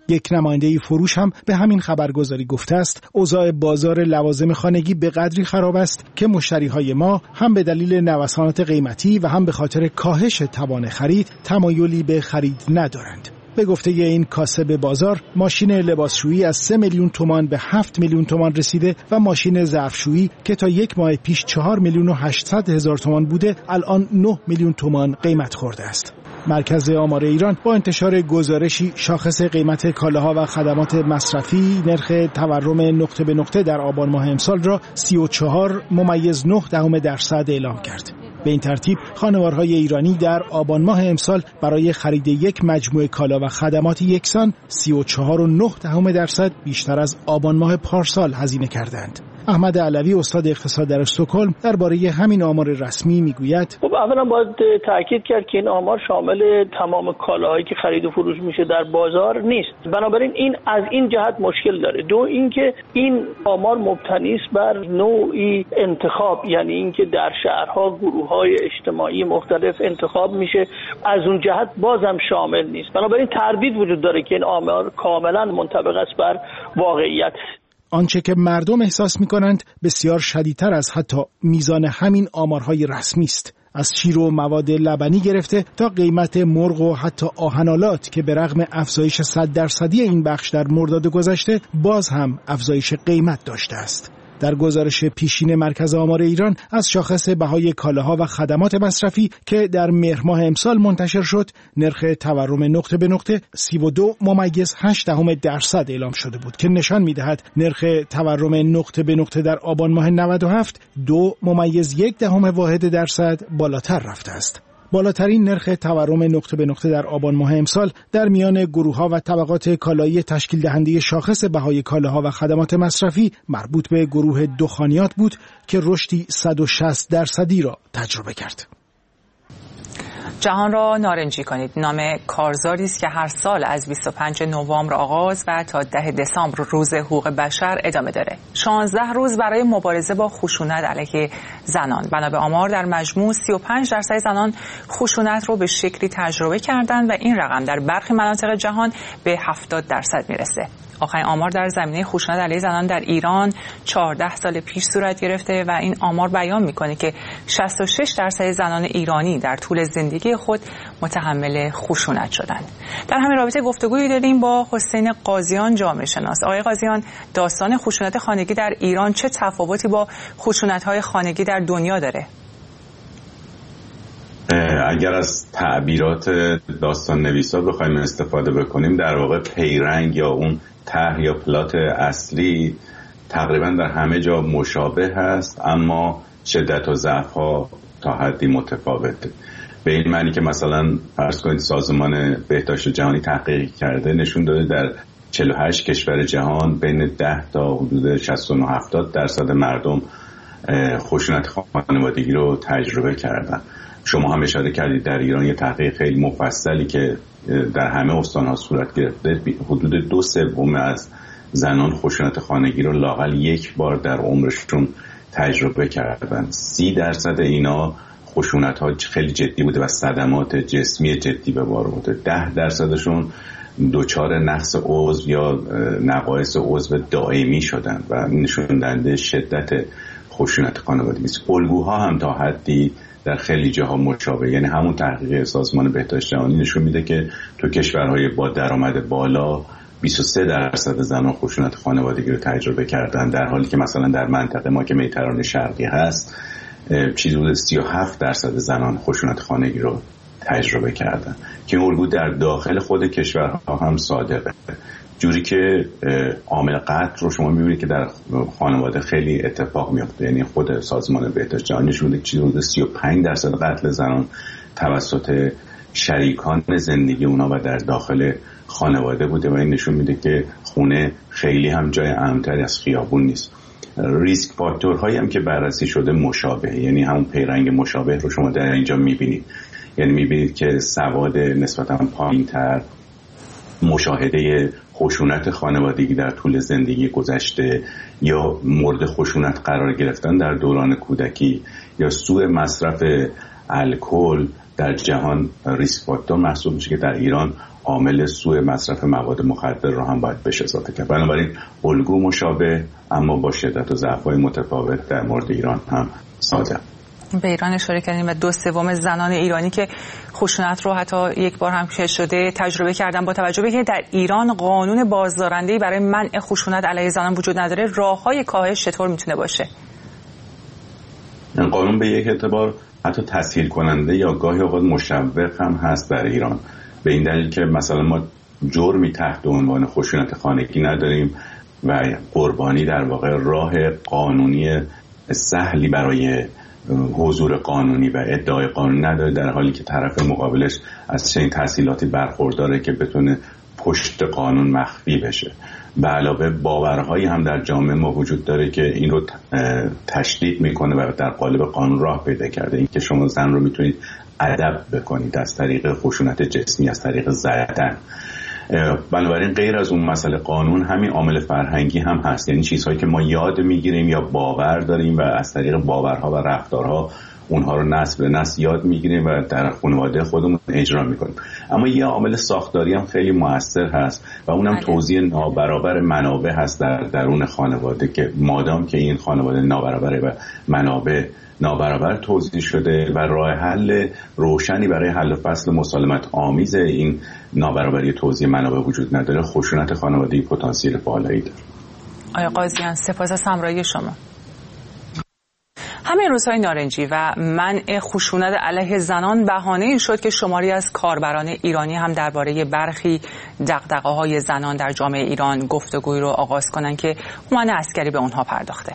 یک نماینده فروش هم به همین خبرگزاری گفته است اوضاع بازار لوازم خانگی به قدری خراب است که مشتریهای ما هم به دلیل نوسانات قیمتی و هم به خاطر کاهش توان خرید تمایلی به خرید ندارند. به گفته این کاسب بازار، ماشین لباسشویی از سه میلیون تومان به هفت میلیون تومان رسیده و ماشین ظرفشویی که تا یک ماه پیش چهار میلیون و هشتصد هزار تومان بوده الان نه میلیون تومان قیمت خورده است. مرکز آمار ایران با انتشار گزارشی شاخص قیمت کالاها و خدمات مصرفی نرخ تورم نقطه به نقطه در آبان ماه امسال را سی و چهار ممیز نه دهم درصد اعلام کرد. به این ترتیب خانوارهای ایرانی در آبان ماه امسال برای خرید یک مجموعه کالا و خدمات یکسان سی و چهار و نه دهم درصد بیشتر از آبان ماه پارسال هزینه کردند. احمد علوی استاد اقتصاد در استکهلم درباره همین آمار رسمی میگوید خب اولا باید تاکید کرد که این آمار شامل تمام کالاهایی که خرید و فروش میشه در بازار نیست. بنابراین این از این جهت مشکل داره. دو اینکه این آمار مبتنی است بر نوعی انتخاب، یعنی اینکه در شهرها گروه‌های اجتماعی مختلف انتخاب میشه، از اون جهت بازم شامل نیست. بنابراین تردید وجود داره که این آمار کاملا منطبق است بر واقعیت. آنچه که مردم احساس می‌کنند بسیار شدیدتر از حتی میزان همین آمارهای رسمی است. از شیر و مواد لبنی گرفته تا قیمت مرغ و حتی آهن‌آلات که به رغم افزایش صد درصدی این بخش در مرداد گذشته باز هم افزایش قیمت داشته است. در گزارش پیشین مرکز آمار ایران از شاخص بهای کالاها و خدمات مصرفی که در مهر ماه امسال منتشر شد، نرخ تورم نقطه به نقطه سی و دو ممیز هشت دهم درصد اعلام شده بود که نشان می‌دهد نرخ تورم نقطه به نقطه در آبان ماه نود و هفت دو ممیز یک دهم واحد درصد بالاتر رفته است. بالاترین نرخ تورم نقطه به نقطه در آبان ماه امسال در میان گروه‌ها و طبقات کالایی تشکیل دهنده شاخص بهای کالاها و خدمات مصرفی مربوط به گروه دخانیات بود که رشدی صد و شصت درصدی را تجربه کرد. جهان را نارنجی کنید نام کارزاری است که هر سال از بیست و پنجم نوامبر آغاز و تا دهم دسامبر روز حقوق بشر ادامه داره. شانزده روز برای مبارزه با خشونت علیه زنان. بنا به آمار در مجموع سی و پنج درصد زنان خشونت رو به شکلی تجربه کردند و این رقم در برخی مناطق جهان به هفتاد درصد میرسه. آخرین آمار در زمینه خشونت علیه زنان در ایران چهارده سال پیش صورت گرفته و این آمار بیان میکنه که شصت و شش درصد زنان ایرانی در طول زندگی خود متحمل خشونت شدند. در همین رابطه گفتگویی داریم با حسین قاضیان جامعه شناس. آقای قاضیان، داستان خشونت خانگی در ایران چه تفاوتی با خشونت‌های خانگی در دنیا داره؟ اگر از تعبیرات داستان نویسا بخوایم استفاده بکنیم، در واقع پیرنگ یا اون ته یا پلات اصلی تقریبا در همه جا مشابه هست، اما شدت و ضعف ها تا حدی متفاوته. به این معنی که مثلا فرض کنید سازمان بهداشت جهانی تحقیق کرده نشون داده در چهل و هشت کشور جهان بین ده تا حدود شصت و نه هفتاد درصد مردم خشونت خانوادگی رو تجربه کردن. شما هم اشاره کردید در ایران یه تحقیق خیلی مفصلی که در همه استان‌ها صورت گرفته، حدود دو سوم از زنان خشونت خانگی رو لااقل یک بار در عمرشون تجربه کردن. سی درصد اینا خشونت‌ها خیلی جدی بوده و صدمات جسمی جدی به بار بوده. ده درصدشون دچار نقص عضو یا نقایص عضو دائمی شدن و نشون دهنده شدت خشونت خانوادگی است. الگوها هم تا حدی در خیلی جاها مشابه، یعنی همون تحقیق سازمان بهداشت جهانی نشون میده که تو کشورهای با درآمد بالا بیست و سه درصد زنان خشونت خانوادگی رو تجربه کردن، در حالی که مثلا در منطقه ما که مدیترانه شرقی هست چیزی حدود سی و هفت درصد زنان خشونت خانگی رو تجربه کردن که این الگو در داخل خود کشورها هم صادقه. جوری که عامل قتل رو شما میبینید که در خانواده خیلی اتفاق میفته، یعنی خود سازمان بهداشت جهانی نشون میده چیزی حدود سی و پنج درصد قتل زنان توسط شریکان زندگی اونا و در داخل خانواده بوده و این نشون میده که خونه خیلی هم جای امن‌تری از خیابون نیست. ریسک فاکتورهایی هم که بررسی شده مشابه، یعنی همون پیرنگ مشابه رو شما در اینجا میبینید، یعنی میبینید که سواد نسبتاً پایین‌تر، مشاهده خشونت خانوادگی در طول زندگی گذشته یا مورد خشونت قرار گرفتن در دوران کودکی یا سوء مصرف الکل در جهان ریسک فاکتور محسوب میشه که در ایران عامل سوء مصرف مواد مخدر رو هم باید بهش اضافه کرد. بنابراین الگو مشابه اما با شدت و ضعف‌های متفاوت در مورد ایران هم صادق. به ایران اشاره کردیم و دو سوم زنان ایرانی که خشونت رو حتی یک بار هم که شده تجربه کردن. با توجه به اینکه در ایران قانون بازدارنده‌ای برای منع خشونت علیه زنان وجود نداره، راه‌های کاهش چطور میتونه باشه؟ این قانون به یک اعتبار حتی تسهیل کننده یا گاهی اوقات مشوق هم هست در ایران، به این دلیل که مثلا ما جرمی تحت عنوان خشونت خانگی نداریم و قربانی در واقع راه قانونی سهلی برای حضور قانونی و ادعای قانونی نداره، در حالی که طرف مقابلش از چنین تسهیلاتی برخورداره که بتونه پشت قانون مخفی بشه. به علاوه باورهایی هم در جامعه ما وجود داره که این رو تشدید میکنه و در قالب قانون راه پیدا کرده، این که شما زن رو میتونید ادب بکنید از طریق خشونت جسمی، از طریق زدن. بنابراین غیر از اون مسئله قانون، همین عامل فرهنگی هم هست، یعنی چیزهایی که ما یاد میگیریم یا باور داریم و از طریق باورها و رفتارها اونها رو نسل به نسل یاد میگیریم و در خانواده خودمون اجرا میکنیم. اما یه عامل ساختاری هم خیلی موثر هست و اونم توزیع نابرابر منابع هست در درون خانواده، که مادام که این خانواده نابرابره و منابع نابرابر توزیع شده و راه حل روشنی برای حل فصل مسالمت آمیز این نابرابری توزیع منابع وجود نداره، خشونت خانوادگی پتانسیل بالایی داره. آقای قاضیان، سپاس از همراهی شما. همین روزهای نارنجی و منع خشونت علیه زنان بهانه‌ای شد که شماری از کاربران ایرانی هم درباره برخی دغدغه‌های زنان در جامعه ایران گفتگوی رو آغاز کنند که هومن عسکری به اونها پرداخته.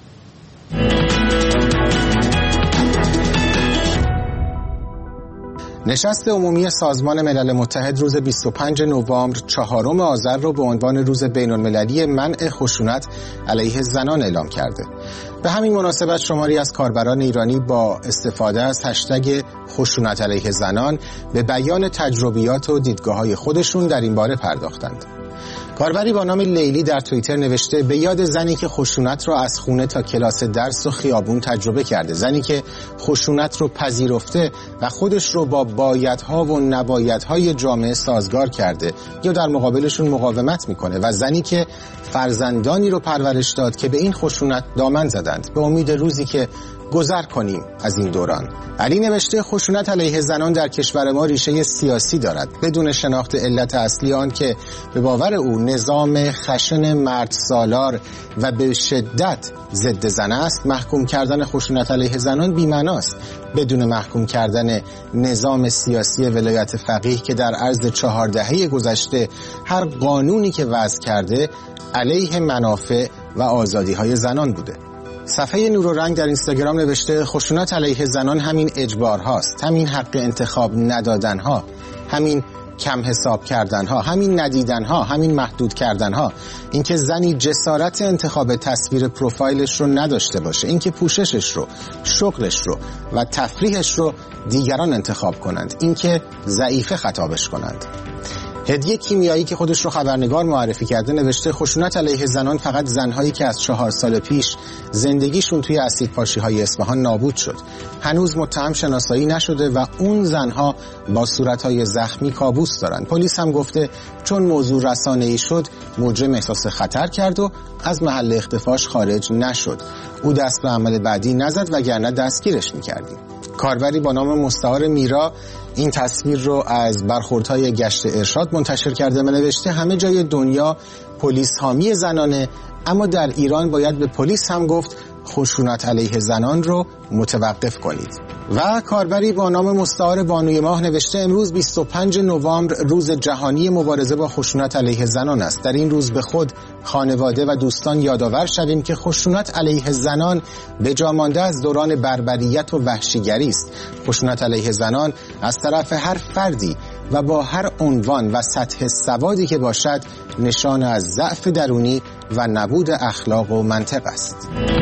نشست عمومی سازمان ملل متحد روز بیست و پنجم نوامبر چهارم آذر را به عنوان روز بین‌المللی منع خشونت علیه زنان اعلام کرده. به همین مناسبت شماری از کاربران ایرانی با استفاده از هشتگ خشونت علیه زنان به بیان تجربیات و دیدگاه‌های خودشون در این باره پرداختند. کاربری با نام لیلی در توییتر نوشته: به یاد زنی که خشونت را از خونه تا کلاس درس و خیابون تجربه کرده، زنی که خشونت رو پذیرفته و خودش رو با بایدها و نبایدهای جامعه سازگار کرده یا در مقابلشون مقاومت میکنه، و زنی که فرزندانی رو پرورش داد که به این خشونت دامن زدند، به امید روزی که گذر کنیم از این دوران. علی نوشته: خشونت علیه زنان در کشور ما ریشه سیاسی دارد، بدون شناخت علت اصلی آن که به باور او نظام خشن مرد سالار و به شدت ضد زن است. محکوم کردن خشونت علیه زنان بی‌معناست، بدون محکوم کردن نظام سیاسی ولایت فقیه که در عرض چهار دهه گذشته هر قانونی که وضع کرده علیه منافع و آزادی‌های زنان بوده. صفحه نور و رنگ در اینستاگرام نوشته: خشونت علیه زنان همین اجبار هاست، همین حق انتخاب ندادن ها، همین کم حساب کردن ها، همین ندیدن ها، همین محدود کردن ها، اینکه زنی جسارت انتخاب تصویر پروفایلش رو نداشته باشه، اینکه پوششش رو، شغلش رو و تفریحش رو دیگران انتخاب کنند، اینکه ضعیفه خطابش کنند. هدیه کیمیایی که خودش رو خبرنگار معرفی کرده نوشته: خشونت علیه زنان فقط زنهایی که از چهار سال پیش زندگیشون توی اسیدپاشی‌های اصفهان نابود شد، هنوز متهم شناسایی نشده و اون زنها با صورت‌های زخمی کابوس دارن. پلیس هم گفته چون موضوع رسانه‌ای شد مجرم احساس خطر کرد و از محل اختفاش خارج نشد. او دست به عمل بعدی نزد وگرنه دستگیرش می‌کردیم. کاربری با نام مستعار میرا این تصویر رو از برخوردهای گشت ارشاد منتشر کرده و نوشته: همه جای دنیا پلیس حامی زنانه، اما در ایران باید به پلیس هم گفت خشونت علیه زنان رو متوقف کنید. و کاربری با نام مستعار بانوی ماه نوشته: امروز بیست و پنجم نوامبر روز جهانی مبارزه با خشونت علیه زنان است. در این روز به خود، خانواده و دوستان یادآور شویم که خشونت علیه زنان به جا مانده از دوران بربریت و وحشیگری است. خشونت علیه زنان از طرف هر فردی و با هر عنوان و سطح سوادی که باشد نشان از ضعف درونی و نبود اخلاق و منطق است.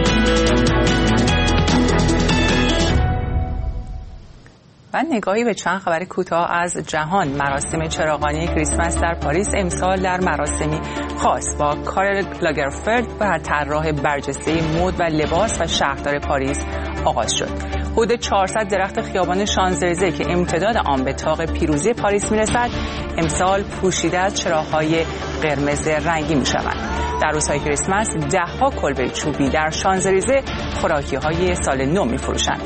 و نگاهی به چند خبر کوتاه از جهان. مراسم چراغانی کریسمس در پاریس امسال در مراسمی خاص با کارل لاگرفلد و طراح برجسته مد و لباس و شهردار پاریس آغاز شد. حدود چهارصد درخت خیابان شانزلیزه که امتداد آن به طاق پیروزی پاریس میرسد امسال پوشیده از چراغ‌های قرمز رنگی میشوند. در روزهای کریسمس ده‌ها کلبه چوبی در شانزلیزه خوراکی‌های سال نو می‌فروشند.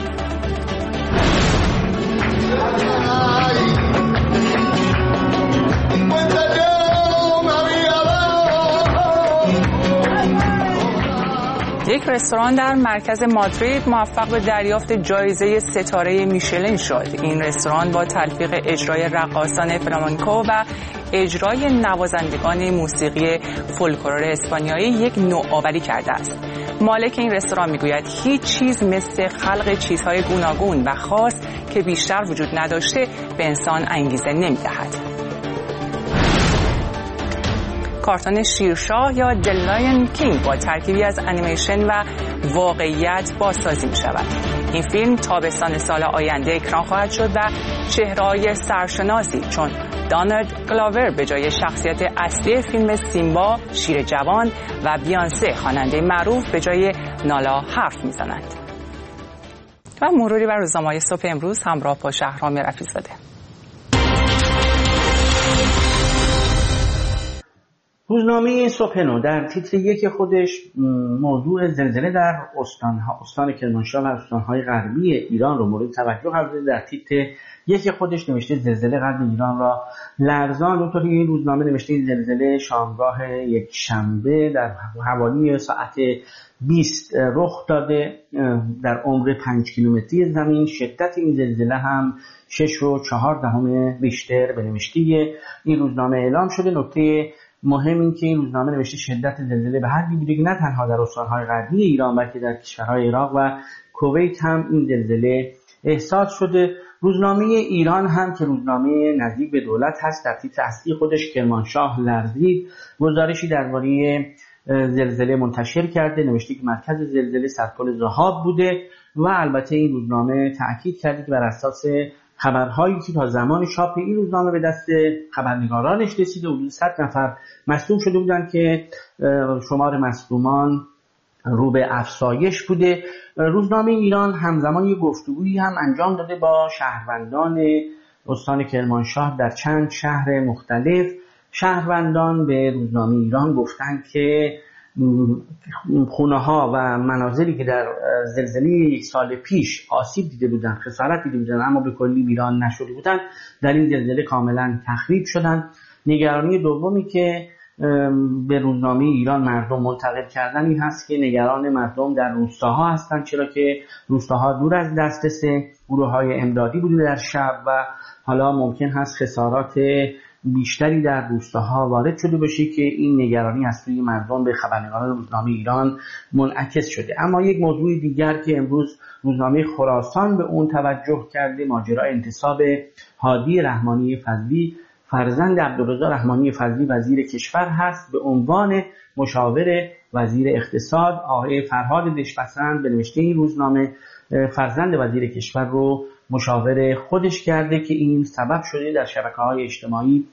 یک رستوران در مرکز مادرید موفق به دریافت جایزه ستاره میشلن شد. این رستوران با تلفیق اجرای رقاصان فلامنکو و اجرای نوازندگان موسیقی فولکلور اسپانیایی یک نوآوری کرده است. مالک این رستوران میگوید هیچ چیز مثل خلق چیزهای گوناگون و خاص که بیشتر وجود نداشته به انسان انگیزه نمیدهد. کارتون شیرشاه یا The Lion King با ترکیبی از انیمیشن و واقعیت بازسازی می شود. این فیلم تابستان سال آینده اکران خواهد شد و چهره‌های سرشناسی چون دانالد گلاور به جای شخصیت اصلی فیلم سیمبا شیر جوان و بیانسه خواننده معروف به جای نالا حرف میزنند. و مروری بر روزنامه‌های صبح امروز همراه با شهرام رفیع‌زاده. روزنامه صبح نو در تیتر یک خودش موضوع زلزله در استان‌ها استان کرمانشاه و استان‌های غربی ایران رو مورد توجه قرار داده. در تیتر یک خودش نوشته زلزله غرب ایران را لرزاند. اونطور که این روزنامه نوشته این زلزله شامگاه یک شنبه در حوالی ساعت بیست رخ داده در عمق پنج کیلومتری زمین. شدت این زلزله هم شش و چهار دهم ریشتر به نوشته این روزنامه اعلام شده. نکته مهم این که این روزنامه نوشته شدت زلزله به حدی بوده که نه تنها در استان‌های غربی ایران بلکه در کشورهای عراق و کویت هم این زلزله احساس شده. روزنامه ایران هم که روزنامه نزدیک به دولت هست در تیتر اصلی خودش کرمانشاه لرزید گزارشی درباره زلزله منتشر کرده. نوشته که مرکز زلزله سرپل ذهاب بوده و البته این روزنامه تاکید کرده که بر اساس خبرهایی که تا زمان چاپ این روزنامه به دست خبرنگارانش رسیده حدود صد نفر مصدوم شده بودند که شمار مصدومان رو به افزایش بوده. روزنامه ایران همزمان یک گفتگویی هم انجام داده با شهروندان استان کرمانشاه در چند شهر مختلف. شهروندان به روزنامه ایران گفتند که خونه ها و منازلی که در زلزله یک سال پیش آسیب دیده بودند، خسارت دیده بودند اما به کلی ویران نشده بودند، در این زلزله کاملا تخریب شدند. نگرانی دومی که به روزنامه ایران مردم منتقل کردن این هست که نگران مردم در روستاها هستند، چرا که روستاها دور از دسترس گروه‌های امدادی بوده در شب و حالا ممکن هست خسارات بیشتری در روستاها وارد شده باشه که این نگرانی از سوی مردم به خبرنگاران روزنامه ایران منعکس شده. اما یک موضوع دیگر که امروز روزنامه خراسان به اون توجه کرده ماجرای انتصاب هادی رحمانی فضلی فرزند عبدالرضا رحمانی فضلی وزیر کشور هست به عنوان مشاور وزیر اقتصاد. آقای فرهاد دشپسند به نوشته این روزنامه فرزند وزیر کشور رو مشاور خودش کرده که این سبب شده در شبکه‌های اجتماعی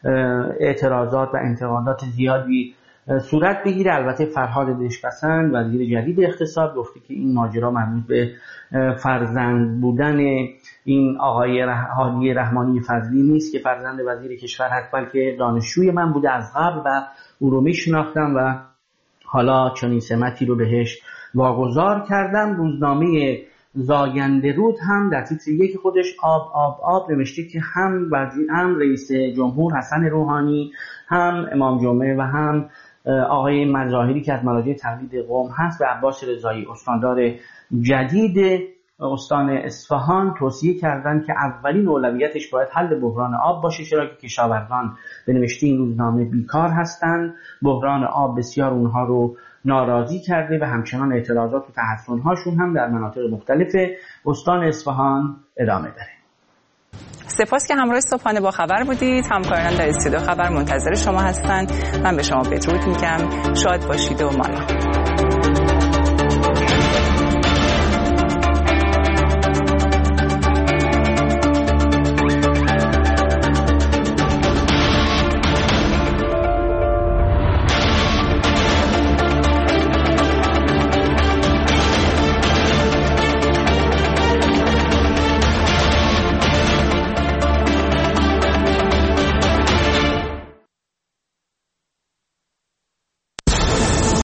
اعتراضات و انتقادات زیادی صورت بگیره. البته فرهاد دشپسند وزیر جدید اقتصاد گفته که این ماجرا مربوط به فرزند بودن این آقای هادی رحمانی فضلی نیست که فرزند وزیر کشور هست، بلکه دانشجوی من بوده از قبل و او رو میشناختم و حالا چنین سمتی رو بهش واگذار کردم. روزنامه زاینده رود هم در تیتر یک خودش آب آب آب نوشته که هم وزیر هم رئیس جمهور حسن روحانی هم امام جمعه و هم آقای مظاهری که از مراجع تقلید قوم هست و عباس رضایی استاندار جدید استان اصفهان توصیه کردند که اولین اولویتش باید حل بحران آب باشه، چرا که کشاورزان به نوشته این روزنامه بیکار هستند. بحران آب بسیار اونها رو ناراضی کرده و همچنان اعتراضات و تحصن‌هاشون هم در مناطق مختلف استان اصفهان ادامه داره. سپاس که همراه صبحانه با خبر بودید. همکاران در استودیو خبر منتظر شما هستند. من به شما بدرود میگم. شاد باشید و مالا.